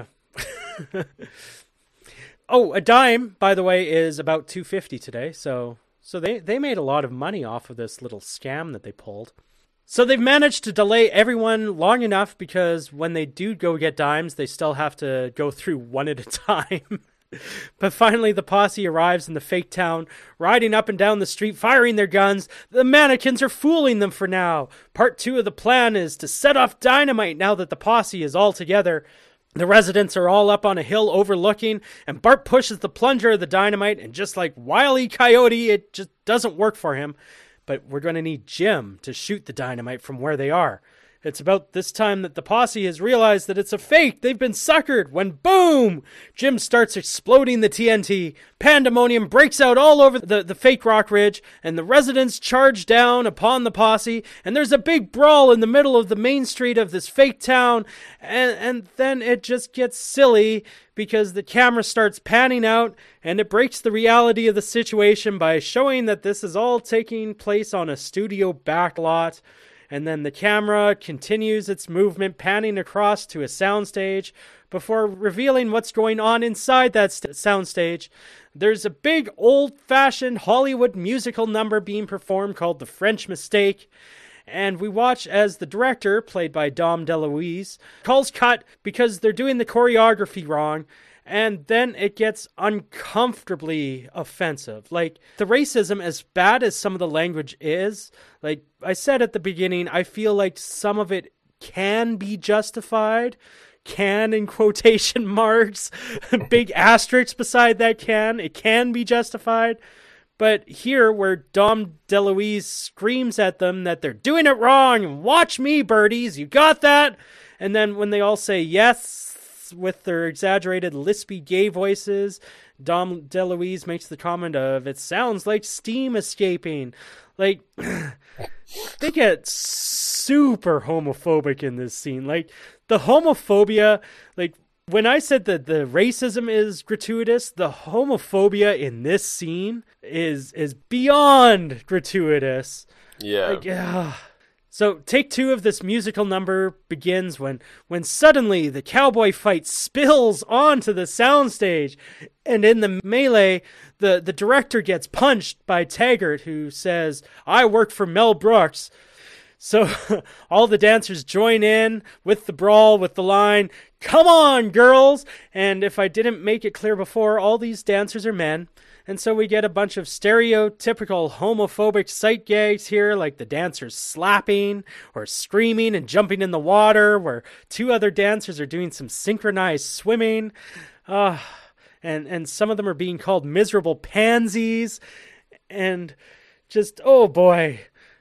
Oh, a dime, by the way, is about $2.50 today. So they made a lot of money off of this little scam that they pulled. So they've managed to delay everyone long enough, because when they do go get dimes, they still have to go through one at a time. But finally, the posse arrives in the fake town, riding up and down the street, firing their guns. The mannequins are fooling them for now. Part 2 of the plan is to set off dynamite now that the posse is all together. The residents are all up on a hill overlooking, and Bart pushes the plunger of the dynamite, and just like Wile E. Coyote, it just doesn't work for him. But we're going to need Jim to shoot the dynamite from where they are. It's about this time that the posse has realized that it's a fake. They've been suckered when, boom, Jim starts exploding the TNT. Pandemonium breaks out all over the fake Rock Ridge, and the residents charge down upon the posse, and there's a big brawl in the middle of the main street of this fake town, and then it just gets silly because the camera starts panning out, and it breaks the reality of the situation by showing that this is all taking place on a studio backlot. And then the camera continues its movement, panning across to a soundstage before revealing what's going on inside that soundstage. There's a big old-fashioned Hollywood musical number being performed called The French Mistake. And we watch as the director, played by Dom DeLuise, calls cut because they're doing the choreography wrong. And then it gets uncomfortably offensive. The racism, as bad as some of the language is, like I said at the beginning, I feel like some of it can be justified, can in quotation marks, big asterisks beside that can. It can be justified. But here, where Dom DeLuise screams at them that they're doing it wrong, watch me, birdies, you got that? And then when they all say yes with their exaggerated lispy gay voices, Dom DeLuise makes the comment of, it sounds like steam escaping. Like, they get super homophobic in this scene. Like, the homophobia, like, when I said that the racism is gratuitous, the homophobia in this scene is beyond gratuitous. Yeah. Like, so take 2 of this musical number begins when suddenly the cowboy fight spills onto the soundstage, and in the melee, the director gets punched by Taggart, who says, "I work for Mel Brooks." So all the dancers join in with the brawl, with the line, "Come on, girls!" And if I didn't make it clear before, all these dancers are men. And so we get a bunch of stereotypical homophobic sight gags here, like the dancers slapping or screaming and jumping in the water, where 2 other dancers are doing some synchronized swimming. And some of them are being called miserable pansies. And just, oh boy.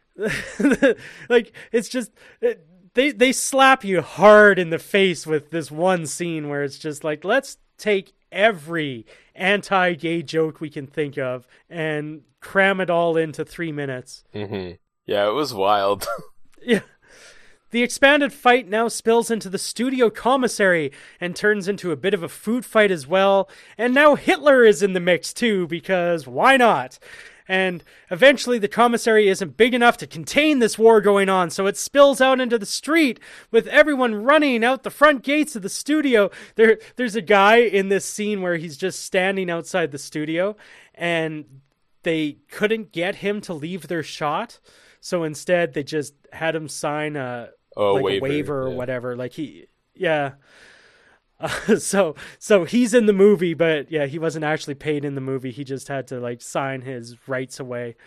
Like, it's just, they slap you hard in the face with this one scene where it's just like, let's take every anti-gay joke we can think of and cram it all into 3 minutes. Mm-hmm. Yeah, it was wild. Yeah. The expanded fight now spills into the studio commissary and turns into a bit of a food fight as well. And now Hitler is in the mix too, because why not? And eventually the commissary isn't big enough to contain this war going on, so it spills out into the street with everyone running out the front gates of the studio. There's a guy in this scene where he's just standing outside the studio, and they couldn't get him to leave their shot, so instead they just had him sign a waiver or whatever. Like so he's in the movie, but yeah, he wasn't actually paid in the movie. He just had to like sign his rights away.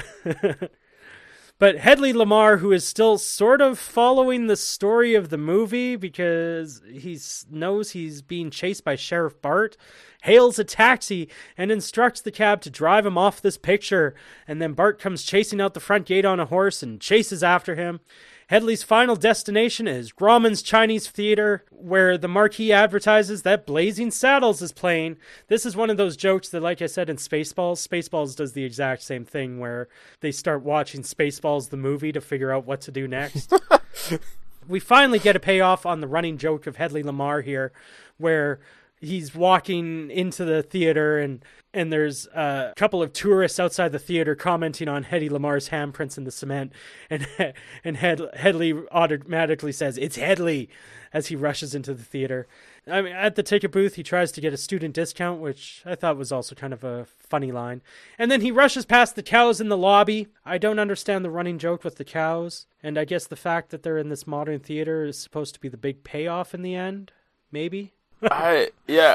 But Hedley Lamarr, who is still sort of following the story of the movie because he knows he's being chased by Sheriff Bart, hails a taxi and instructs the cab to drive him off this picture. And then Bart comes chasing out the front gate on a horse and chases after him. Hedley's final destination is Grauman's Chinese Theater, where the marquee advertises that Blazing Saddles is playing. This is one of those jokes that, like I said, in Spaceballs, Spaceballs does the exact same thing, where they start watching Spaceballs the movie to figure out what to do next. We finally get a payoff on the running joke of Hedley Lamarr here, where he's walking into the theater and there's a couple of tourists outside the theater commenting on Hedley Lamarr's handprints in the cement, and Hedley automatically says, "It's Hedley," as he rushes into the theater. I mean, at the ticket booth, he tries to get a student discount, which I thought was also kind of a funny line. And then he rushes past the cows in the lobby. I don't understand the running joke with the cows, and I guess the fact that they're in this modern theater is supposed to be the big payoff in the end, maybe? I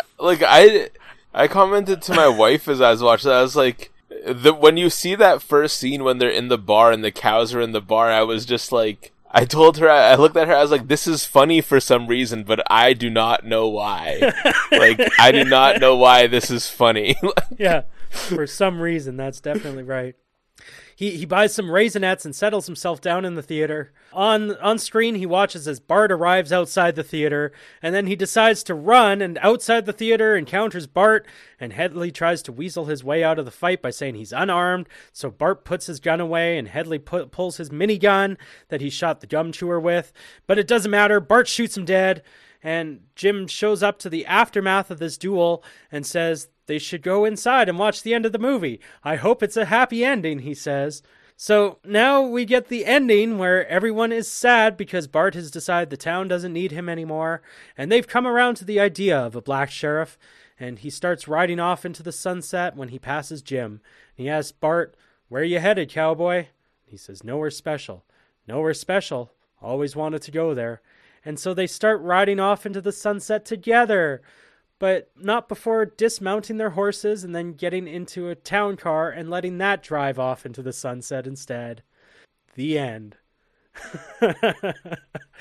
commented to my wife as I was watching that. I was like, when you see that first scene when they're in the bar and the cows are in the bar, I was just like, I told her, I looked at her, I was like, this is funny for some reason, but I do not know why. Like, I do not know why this is funny. Yeah, for some reason, that's definitely right. He buys some Raisinets and settles himself down in the theater. On screen, he watches as Bart arrives outside the theater, and then he decides to run, and outside the theater encounters Bart, and Hedley tries to weasel his way out of the fight by saying he's unarmed, so Bart puts his gun away, and Hedley pulls his minigun that he shot the gum chewer with. But it doesn't matter, Bart shoots him dead, and Jim shows up to the aftermath of this duel and says they should go inside and watch the end of the movie. I hope it's a happy ending, he says. So now we get the ending where everyone is sad because Bart has decided the town doesn't need him anymore, and they've come around to the idea of a black sheriff, and he starts riding off into the sunset when he passes Jim. And he asks Bart, "Where are you headed, cowboy?" He says, "Nowhere special." "Nowhere special. Always wanted to go there." And so they start riding off into the sunset together, but not before dismounting their horses and then getting into a town car and letting that drive off into the sunset instead. The end.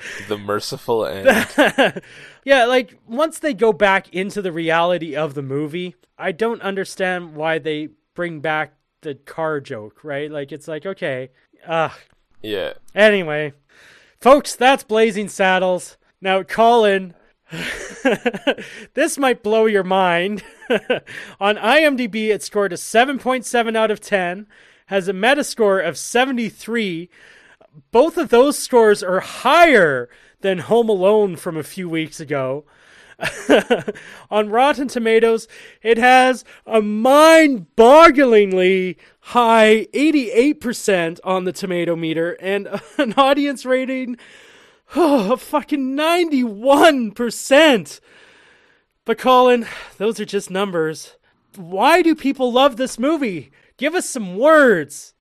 The merciful end. Yeah, like, once they go back into the reality of the movie, I don't understand why they bring back the car joke, right? Like, it's like, okay. Yeah. Anyway, folks, that's Blazing Saddles. Now, Colin, this might blow your mind. On IMDb, it scored a 7.7 out of 10, has a Metascore of 73. Both of those scores are higher than Home Alone from a few weeks ago. On Rotten Tomatoes, it has a mind-bogglingly high 88% on the tomato meter and an audience rating of fucking 91%. But Colin, those are just numbers. Why do people love this movie? Give us some words.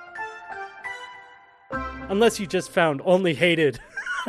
Unless you just found only hated.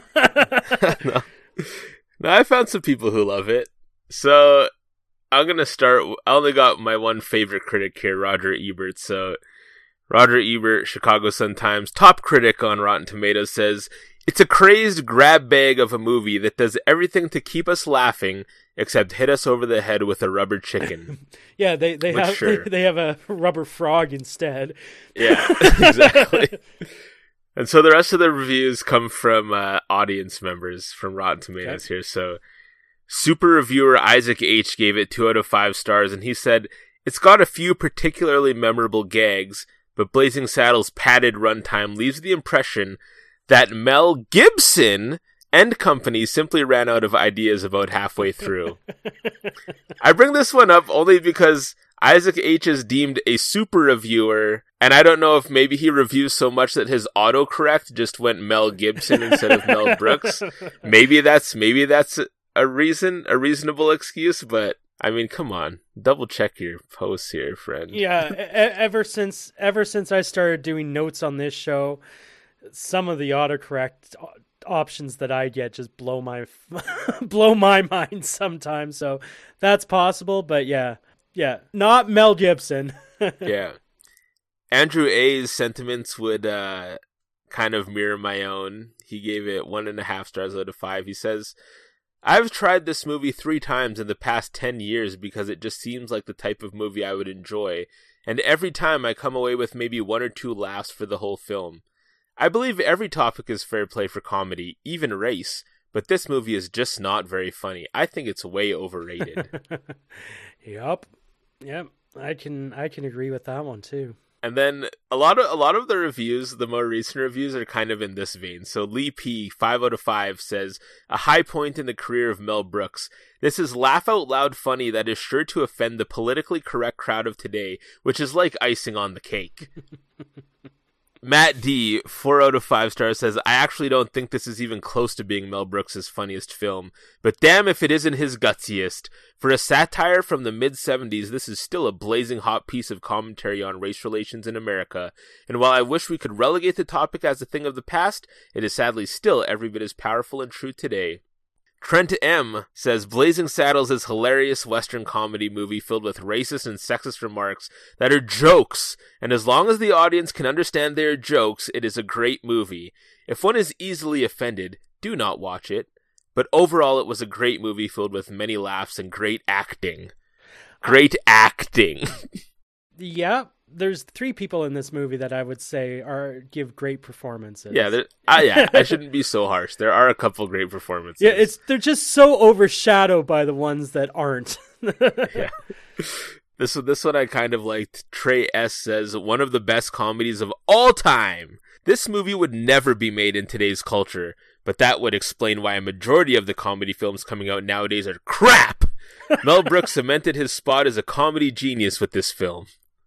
No. No, I found some people who love it. So, I'm going to start. I only got my one favorite critic here, Roger Ebert. So, Roger Ebert, Chicago Sun-Times, top critic on Rotten Tomatoes, says, "It's a crazed grab bag of a movie that does everything to keep us laughing, except hit us over the head with a rubber chicken." Yeah, they have a rubber frog instead. Yeah, exactly. And so the rest of the reviews come from audience members from Rotten Tomatoes here. So super reviewer Isaac H. gave it 2 out of 5 stars, and he said, "It's got a few particularly memorable gags, but Blazing Saddles' padded runtime leaves the impression that Mel Gibson and company simply ran out of ideas about halfway through." I bring this one up only because Isaac H. is deemed a super reviewer, and I don't know if maybe he reviews so much that his autocorrect just went Mel Gibson instead of Mel Brooks. Maybe that's a reasonable excuse, but I mean, come on, double check your posts here, friend. Yeah, ever since I started doing notes on this show, some of the autocorrect options that I get just blow my mind sometimes. So that's possible, but yeah, not Mel Gibson. Yeah. Andrew A's sentiments would kind of mirror my own. He gave it 1.5 stars out of 5. He says, "I've tried this movie 3 times in the past 10 years because it just seems like the type of movie I would enjoy, and every time I come away with maybe 1 or 2 laughs for the whole film. I believe every topic is fair play for comedy, even race, but this movie is just not very funny. I think it's way overrated." Yep, I can agree with that one too. And then a lot of the reviews, the more recent reviews, are kind of in this vein. So Lee P, 5 out of 5, says, "A high point in the career of Mel Brooks. This is laugh out loud funny that is sure to offend the politically correct crowd of today, which is like icing on the cake." Matt D, 4 out of 5 stars, says, "I actually don't think this is even close to being Mel Brooks' funniest film, but damn if it isn't his gutsiest. For a satire from the mid-70s, this is still a blazing hot piece of commentary on race relations in America, and while I wish we could relegate the topic as a thing of the past, it is sadly still every bit as powerful and true today." Trent M says, "Blazing Saddles is hilarious Western comedy movie filled with racist and sexist remarks that are jokes, and as long as the audience can understand they are jokes, it is a great movie. If one is easily offended, do not watch it. But overall, it was a great movie filled with many laughs and great acting." Great acting. Yeah, there's 3 people in this movie that I would say give great performances. Yeah, I shouldn't be so harsh. There are a couple great performances. Yeah, they're just so overshadowed by the ones that aren't. Yeah. This one I kind of liked. Trey S says, "One of the best comedies of all time. This movie would never be made in today's culture, but that would explain why a majority of the comedy films coming out nowadays are crap. Mel Brooks cemented his spot as a comedy genius with this film."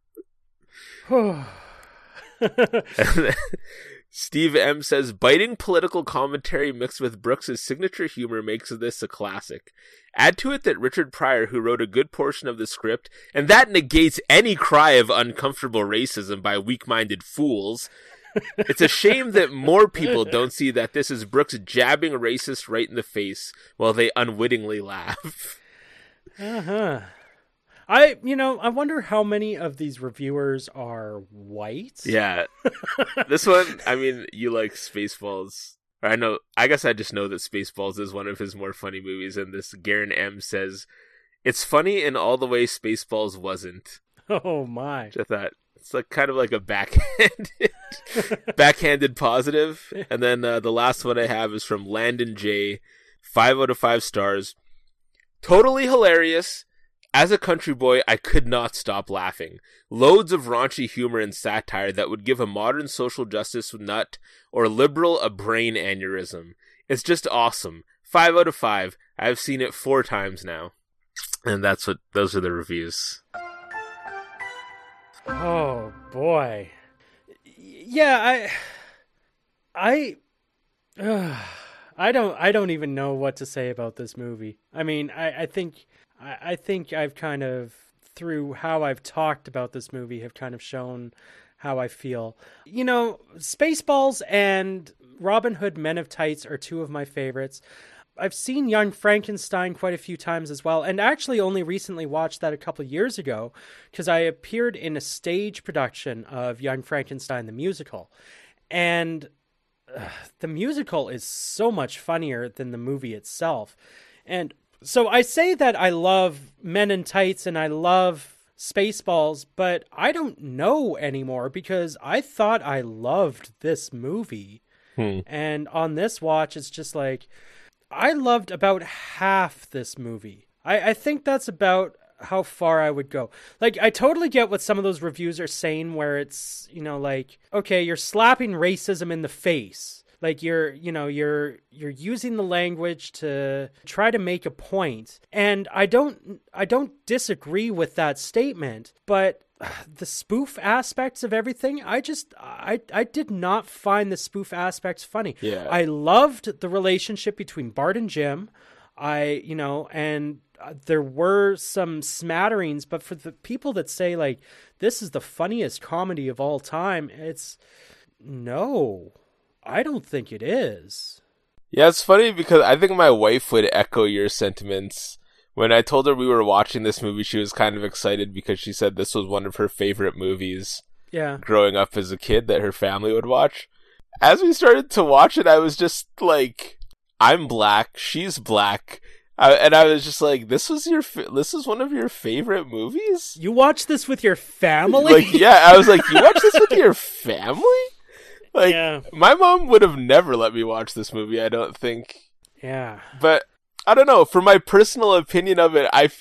Steve M says, "Biting political commentary mixed with Brooks' signature humor makes this a classic. Add to it that Richard Pryor, who wrote a good portion of the script, and that negates any cry of uncomfortable racism by weak-minded fools. It's a shame that more people don't see that this is Brooks jabbing racists right in the face while they unwittingly laugh." Uh-huh. I wonder how many of these reviewers are white. Yeah. This one, I mean, you like Spaceballs. I guess I just know that Spaceballs is one of his more funny movies, and this Garen M says, it's funny in all the ways Spaceballs wasn't. Oh my. Which I thought, it's like kind of like a backhanded positive. And then the last one I have is from Landon J. 5 out of 5 stars. Totally hilarious. As a country boy, I could not stop laughing. Loads of raunchy humor and satire that would give a modern social justice nut or liberal a brain aneurysm. It's just awesome. 5 out of 5. I've seen it 4 times now. And those are the reviews. Oh boy. Yeah, I don't even know what to say about this movie. I mean, I think I've kind of, through how I've talked about this movie, have kind of shown how I feel. You know, Spaceballs and Robin Hood Men of Tights are 2 of my favorites. I've seen Young Frankenstein quite a few times as well, and actually only recently watched that a couple of years ago because I appeared in a stage production of Young Frankenstein the musical. And the musical is so much funnier than the movie itself. And so I say that I love Men in Tights and I love Spaceballs, but I don't know anymore because I thought I loved this movie. And on this watch, it's just like, I loved about half this movie. I think that's about how far I would go. Like, I totally get what some of those reviews are saying where it's, you know, like, okay, you're slapping racism in the face. Like, you're using the language to try to make a point. And I don't disagree with that statement, but the spoof aspects of everything, I did not find the spoof aspects funny. Yeah. I loved the relationship between Bart and Jim. There were some smatterings, but for the people that say, like, this is the funniest comedy of all time, no, I don't think it is. Yeah, it's funny because I think my wife would echo your sentiments. When I told her we were watching this movie, she was kind of excited because she said this was one of her favorite movies. Yeah. Growing up as a kid that her family would watch. As we started to watch it, I was just like, I'm black, she's black. And I was just like, this is one of your favorite movies? You watched this with your family? Like, yeah, I was like, you watch this with your family? Like, yeah. My mom would have never let me watch this movie, I don't think. Yeah. But, I don't know, for my personal opinion of it, I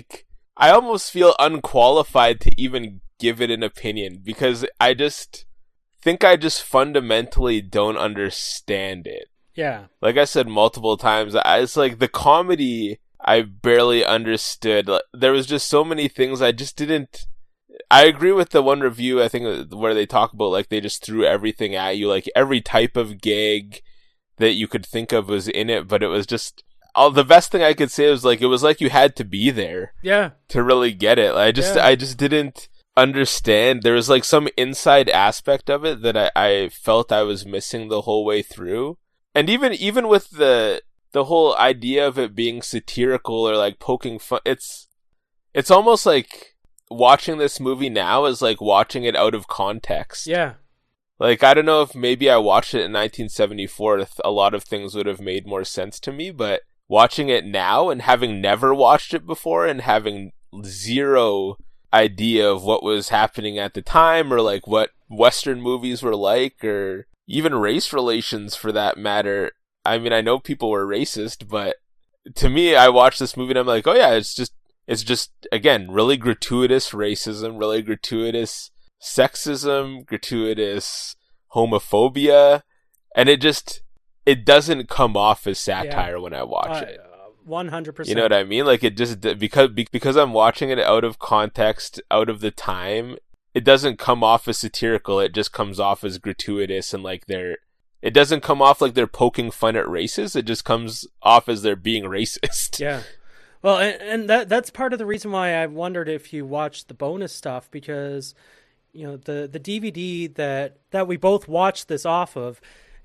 almost feel unqualified to even give it an opinion, because I just think I just fundamentally don't understand it. Yeah. Like I said multiple times, it's like the comedy I barely understood. There was just so many things I just didn't. I agree with the one review, I think, where they talk about, like, they just threw everything at you. Like, every type of gag that you could think of was in it, but it was just. The best thing I could say was, like, it was like you had to be there. Yeah. To really get it. I just didn't understand. There was, like, some inside aspect of it that I felt I was missing the whole way through. And even with the whole idea of it being satirical or, like, poking fun, it's almost like watching this movie now is like watching it out of context. Yeah. Like, I don't know if maybe I watched it in 1974, a lot of things would have made more sense to me, but watching it now and having never watched it before and having zero idea of what was happening at the time or, like, what Western movies were like, or even race relations for that matter. I mean, I know people were racist, but to me, I watched this movie and I'm like, oh yeah, it's just, again, really gratuitous racism, really gratuitous sexism, gratuitous homophobia, and it doesn't come off as satire when I watch it. 100%. You know what I mean? Like, it just, because I'm watching it out of context, out of the time, it doesn't come off as satirical, it just comes off as gratuitous, and like it doesn't come off like they're poking fun at races, it just comes off as they're being racist. Yeah. Well, and that's part of the reason why I wondered if you watched the bonus stuff, because, you know, the DVD that we both watched this off of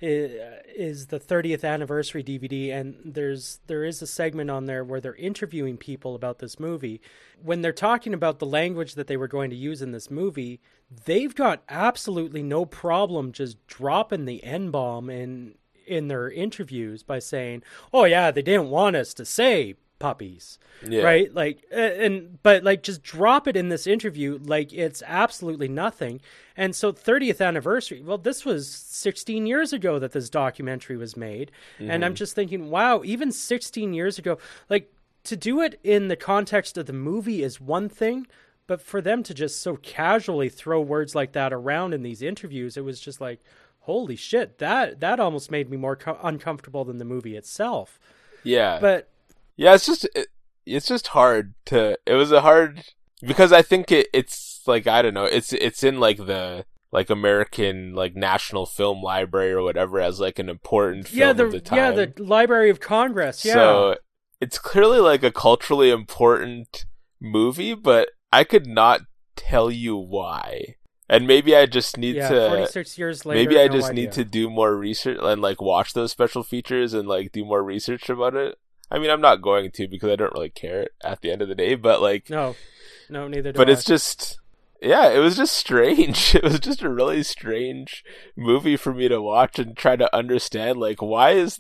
is the 30th anniversary DVD, and there is a segment on there where they're interviewing people about this movie. When they're talking about the language that they were going to use in this movie, they've got absolutely no problem just dropping the N-bomb in in their interviews by saying, "Oh yeah, they didn't want us to say puppies." Yeah. Right? Like, but like, just drop it in this interview like it's absolutely nothing. And so 30th anniversary, well, this was 16 years ago that this documentary was made. And I'm just thinking, wow, even 16 years ago, like, to do it in the context of the movie is one thing, but for them to just so casually throw words like that around in these interviews, it was just like, holy shit, that almost made me more uncomfortable than the movie itself. Yeah. But yeah, it's just hard to, it was a hard, because I think it's like, I don't know, it's in like the, like, American, like, National Film Library or whatever as like an important film of the time. Yeah, the Library of Congress, yeah. So it's clearly like a culturally important movie, but I could not tell you why. And maybe I just need to 46 years later. Maybe I just need to do more research and like watch those special features and like do more research about it. I mean, I'm not going to because I don't really care at the end of the day, but like No, neither do I. But it's just, yeah, it was just strange. It was just a really strange movie for me to watch and try to understand, like, why is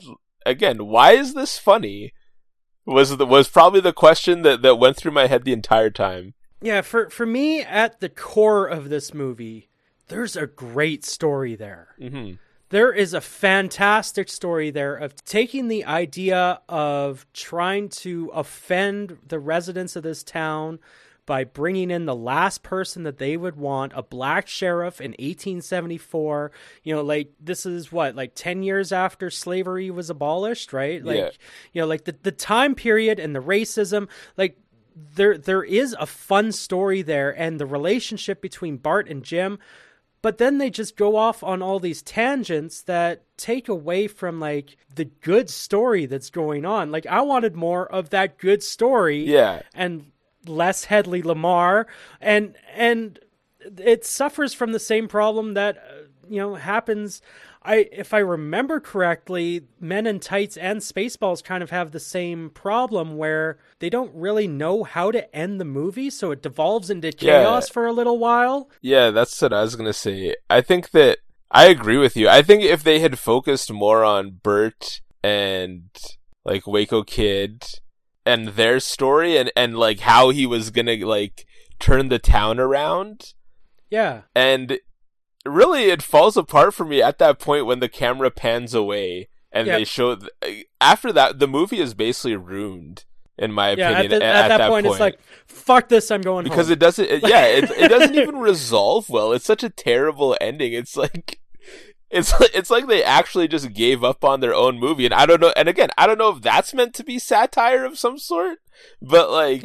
this funny? Was probably the question that went through my head the entire time. Yeah, for me, at the core of this movie, there's a great story there. Mm-hmm. There is a fantastic story there of taking the idea of trying to offend the residents of this town by bringing in the last person that they would want, a black sheriff in 1874. You know, like, this is what, like 10 years after slavery was abolished, right? Like, yeah. You know, like the time period and the racism, like, there is a fun story there, and the relationship between Bart and Jim, but then they just go off on all these tangents that take away from like the good story that's going on. Like, I wanted more of that good story, Yeah. and less Hedley Lamar, and it suffers from the same problem that happens. If I remember correctly, Men in Tights and Spaceballs kind of have the same problem where they don't really know how to end the movie, so it devolves into chaos for a little while. Yeah, that's what I was going to say. I think that I agree with you. I think if they had focused more on Bert and like Waco Kid and their story and like how he was going to like turn the town around. Yeah. And really, it falls apart for me at that point when the camera pans away and they show. After that, the movie is basically ruined, in my opinion. At that point, it's like, fuck this, I'm going because home. it doesn't. It doesn't even resolve well. It's such a terrible ending. It's like. It's like they actually just gave up on their own movie, and I don't know. And again, I don't know if that's meant to be satire of some sort, but like,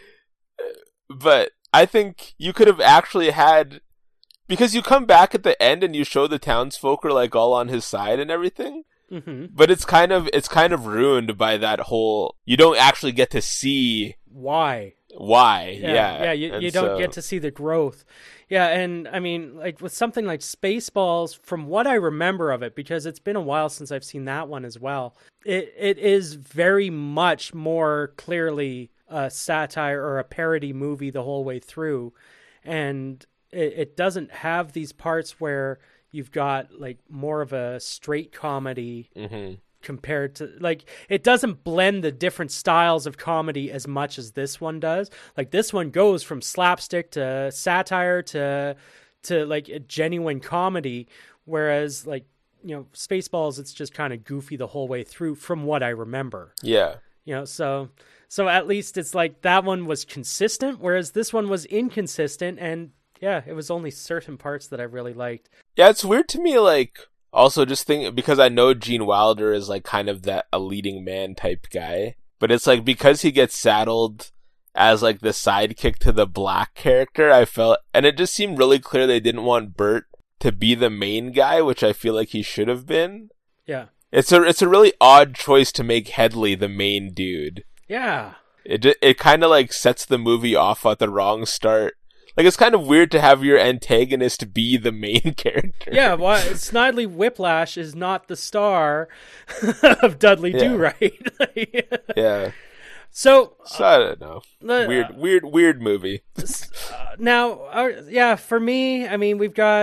But I think you could have actually had. Because you come back at the end and you show the townsfolk are like all on his side and everything, but it's kind of ruined by that whole. You don't actually get to see why. Yeah. You don't get to see the growth. Yeah, and I mean, like with something like Spaceballs, from what I remember of it, because it's been a while since I've seen that one as well, it is very much more clearly a satire or a parody movie the whole way through, and it doesn't have these parts where you've got like more of a straight comedy compared to, like, it doesn't blend the different styles of comedy as much as this one does. Like, this one goes from slapstick to satire to like a genuine comedy, whereas like, Spaceballs, it's just kind of goofy the whole way through from what I remember. Yeah. So at least it's like that one was consistent, whereas this one was inconsistent, and yeah, it was only certain parts that I really liked. Yeah, it's weird to me, like, also just think, because I know Gene Wilder is like kind of a leading man type guy, but it's like because he gets saddled as like the sidekick to the black character, I felt, and it just seemed really clear they didn't want Bert to be the main guy, which I feel like he should have been. Yeah. It's a really odd choice to make Hedley the main dude. Yeah. It kind of like sets the movie off at the wrong start. Like, it's kind of weird to have your antagonist be the main character. Yeah, well, Snidely Whiplash is not the star of Dudley Do-Right. Yeah. So I don't know. Weird movie. Now, for me, I mean, we've got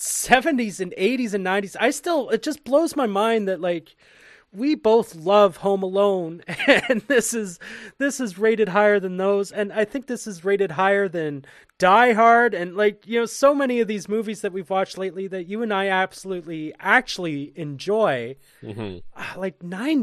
70s and 80s and 90s. It just blows my mind that like we both love Home Alone, and this is rated higher than those, and I think this is rated higher than Die Hard, and like, you know, so many of these movies that we've watched lately that you and I actually enjoy. Like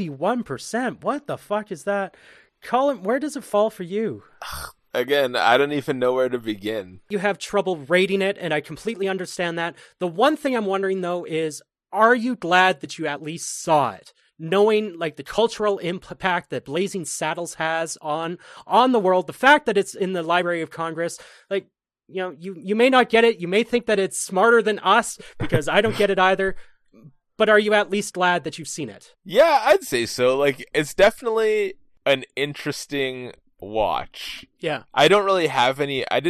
91%. What the fuck is that? Colin, where does it fall for you? Again, I don't even know where to begin. You have trouble rating it, and I completely understand that. The one thing I'm wondering though is, are you glad that you at least saw it? Knowing like the cultural impact that Blazing Saddles has on the world, the fact that it's in the Library of Congress, like, you know, you may not get it. You may think that it's smarter than us, because I don't get it either. But are you at least glad that you've seen it? Yeah, I'd say so. Like, it's definitely an interesting watch. Yeah. I didn't really have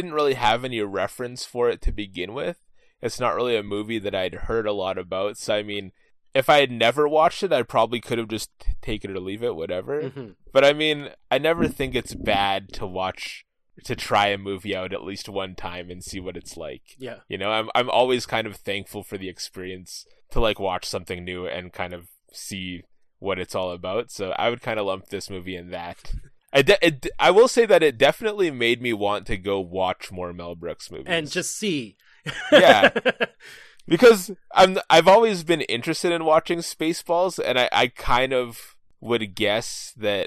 any reference for it to begin with. It's not really a movie that I'd heard a lot about. So, I mean, if I had never watched it, I probably could have just take it or leave it, whatever. But I mean, I never think it's bad to try a movie out at least one time and see what it's like. Yeah. You know, I'm always kind of thankful for the experience to like watch something new and kind of see what it's all about. So I would kind of lump this movie in that. I will say that it definitely made me want to go watch more Mel Brooks movies. And just see. Yeah. Because I've always been interested in watching Spaceballs, and I kind of would guess that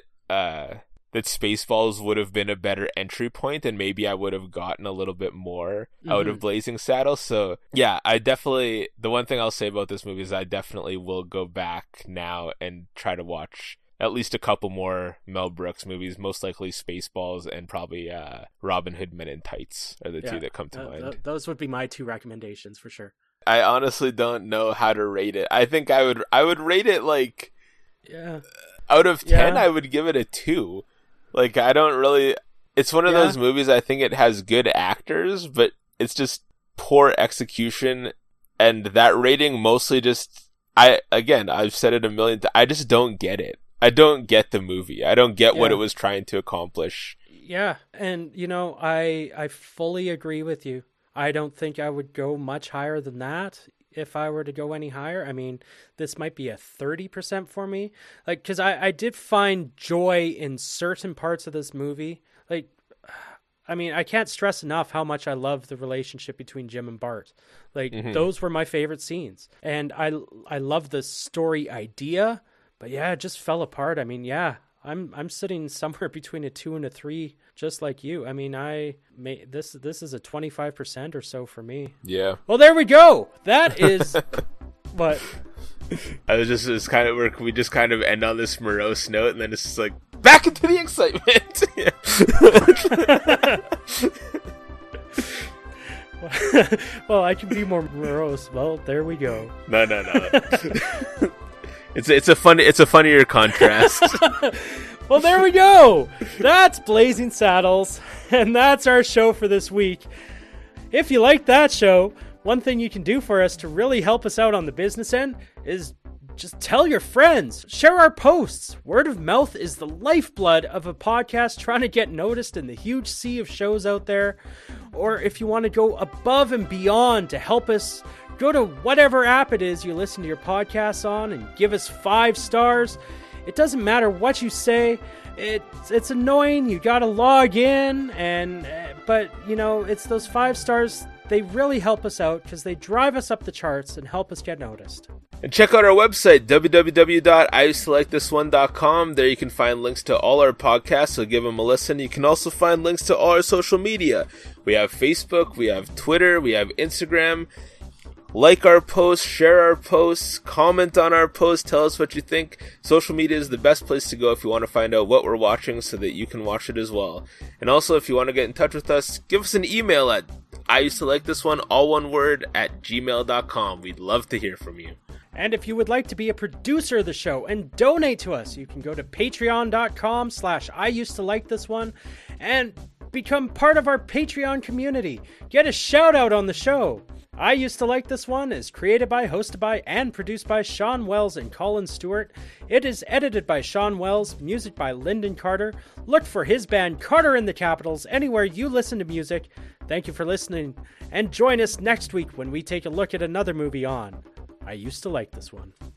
Spaceballs would have been a better entry point, and maybe I would have gotten a little bit more out of Blazing Saddles. So yeah, the one thing I'll say about this movie is I definitely will go back now and try to watch at least a couple more Mel Brooks movies, most likely Spaceballs and probably Robin Hood Men in Tights are the two that come to mind. Those would be my two recommendations for sure. I honestly don't know how to rate it. I think I would rate it like, out of 10, I would give it a 2. Like, I don't really, it's one of those movies, I think it has good actors, but it's just poor execution, and that rating mostly just, I've said it a million times, I just don't get it. I don't get the movie. I don't get what it was trying to accomplish. Yeah, and you know, I fully agree with you. I don't think I would go much higher than that if I were to go any higher. I mean, this might be a 30% for me. Like, because I did find joy in certain parts of this movie. Like, I mean, I can't stress enough how much I love the relationship between Jim and Bart. Like, those were my favorite scenes. And I love the story idea, but yeah, it just fell apart. I mean, yeah, I'm sitting somewhere between a 2 and a 3, just like you. I mean, this is a 25% or so for me. Yeah. Well, there we go. That is what. I was just, it's kind of, we just kind of end on this morose note, and then it's just like, back into the excitement. Well, I can be more morose. Well, there we go. No. It's a funnier contrast. Well, there we go. That's Blazing Saddles, and that's our show for this week. If you like that show, one thing you can do for us to really help us out on the business end is just tell your friends. Share our posts. Word of mouth is the lifeblood of a podcast trying to get noticed in the huge sea of shows out there. Or if you want to go above and beyond to help us, go to whatever app it is you listen to your podcasts on and give us 5 stars. It doesn't matter what you say. It's annoying. You got to log in, but you know, it's those 5 stars. They really help us out because they drive us up the charts and help us get noticed. And check out our website, www.IusedToLikeThis1.com. There you can find links to all our podcasts, so give them a listen. You can also find links to all our social media. We have Facebook, we have Twitter, we have Instagram. Like our posts, share our posts, comment on our posts, tell us what you think. Social media is the best place to go if you want to find out what we're watching so that you can watch it as well. And also, if you want to get in touch with us, give us an email at IusedToLikeThis1, all one word, @gmail.com. We'd love to hear from you. And if you would like to be a producer of the show and donate to us, you can go to patreon.com/IusedToLikeThis1 and become part of our Patreon community. Get a shout out on the show. I Used to Like This One is created by, hosted by, and produced by Sean Wells and Colin Stewart. It is edited by Sean Wells, music by Lyndon Carter. Look for his band Carter in the Capitals anywhere you listen to music. Thank you for listening, and join us next week when we take a look at another movie on I Used to Like This One.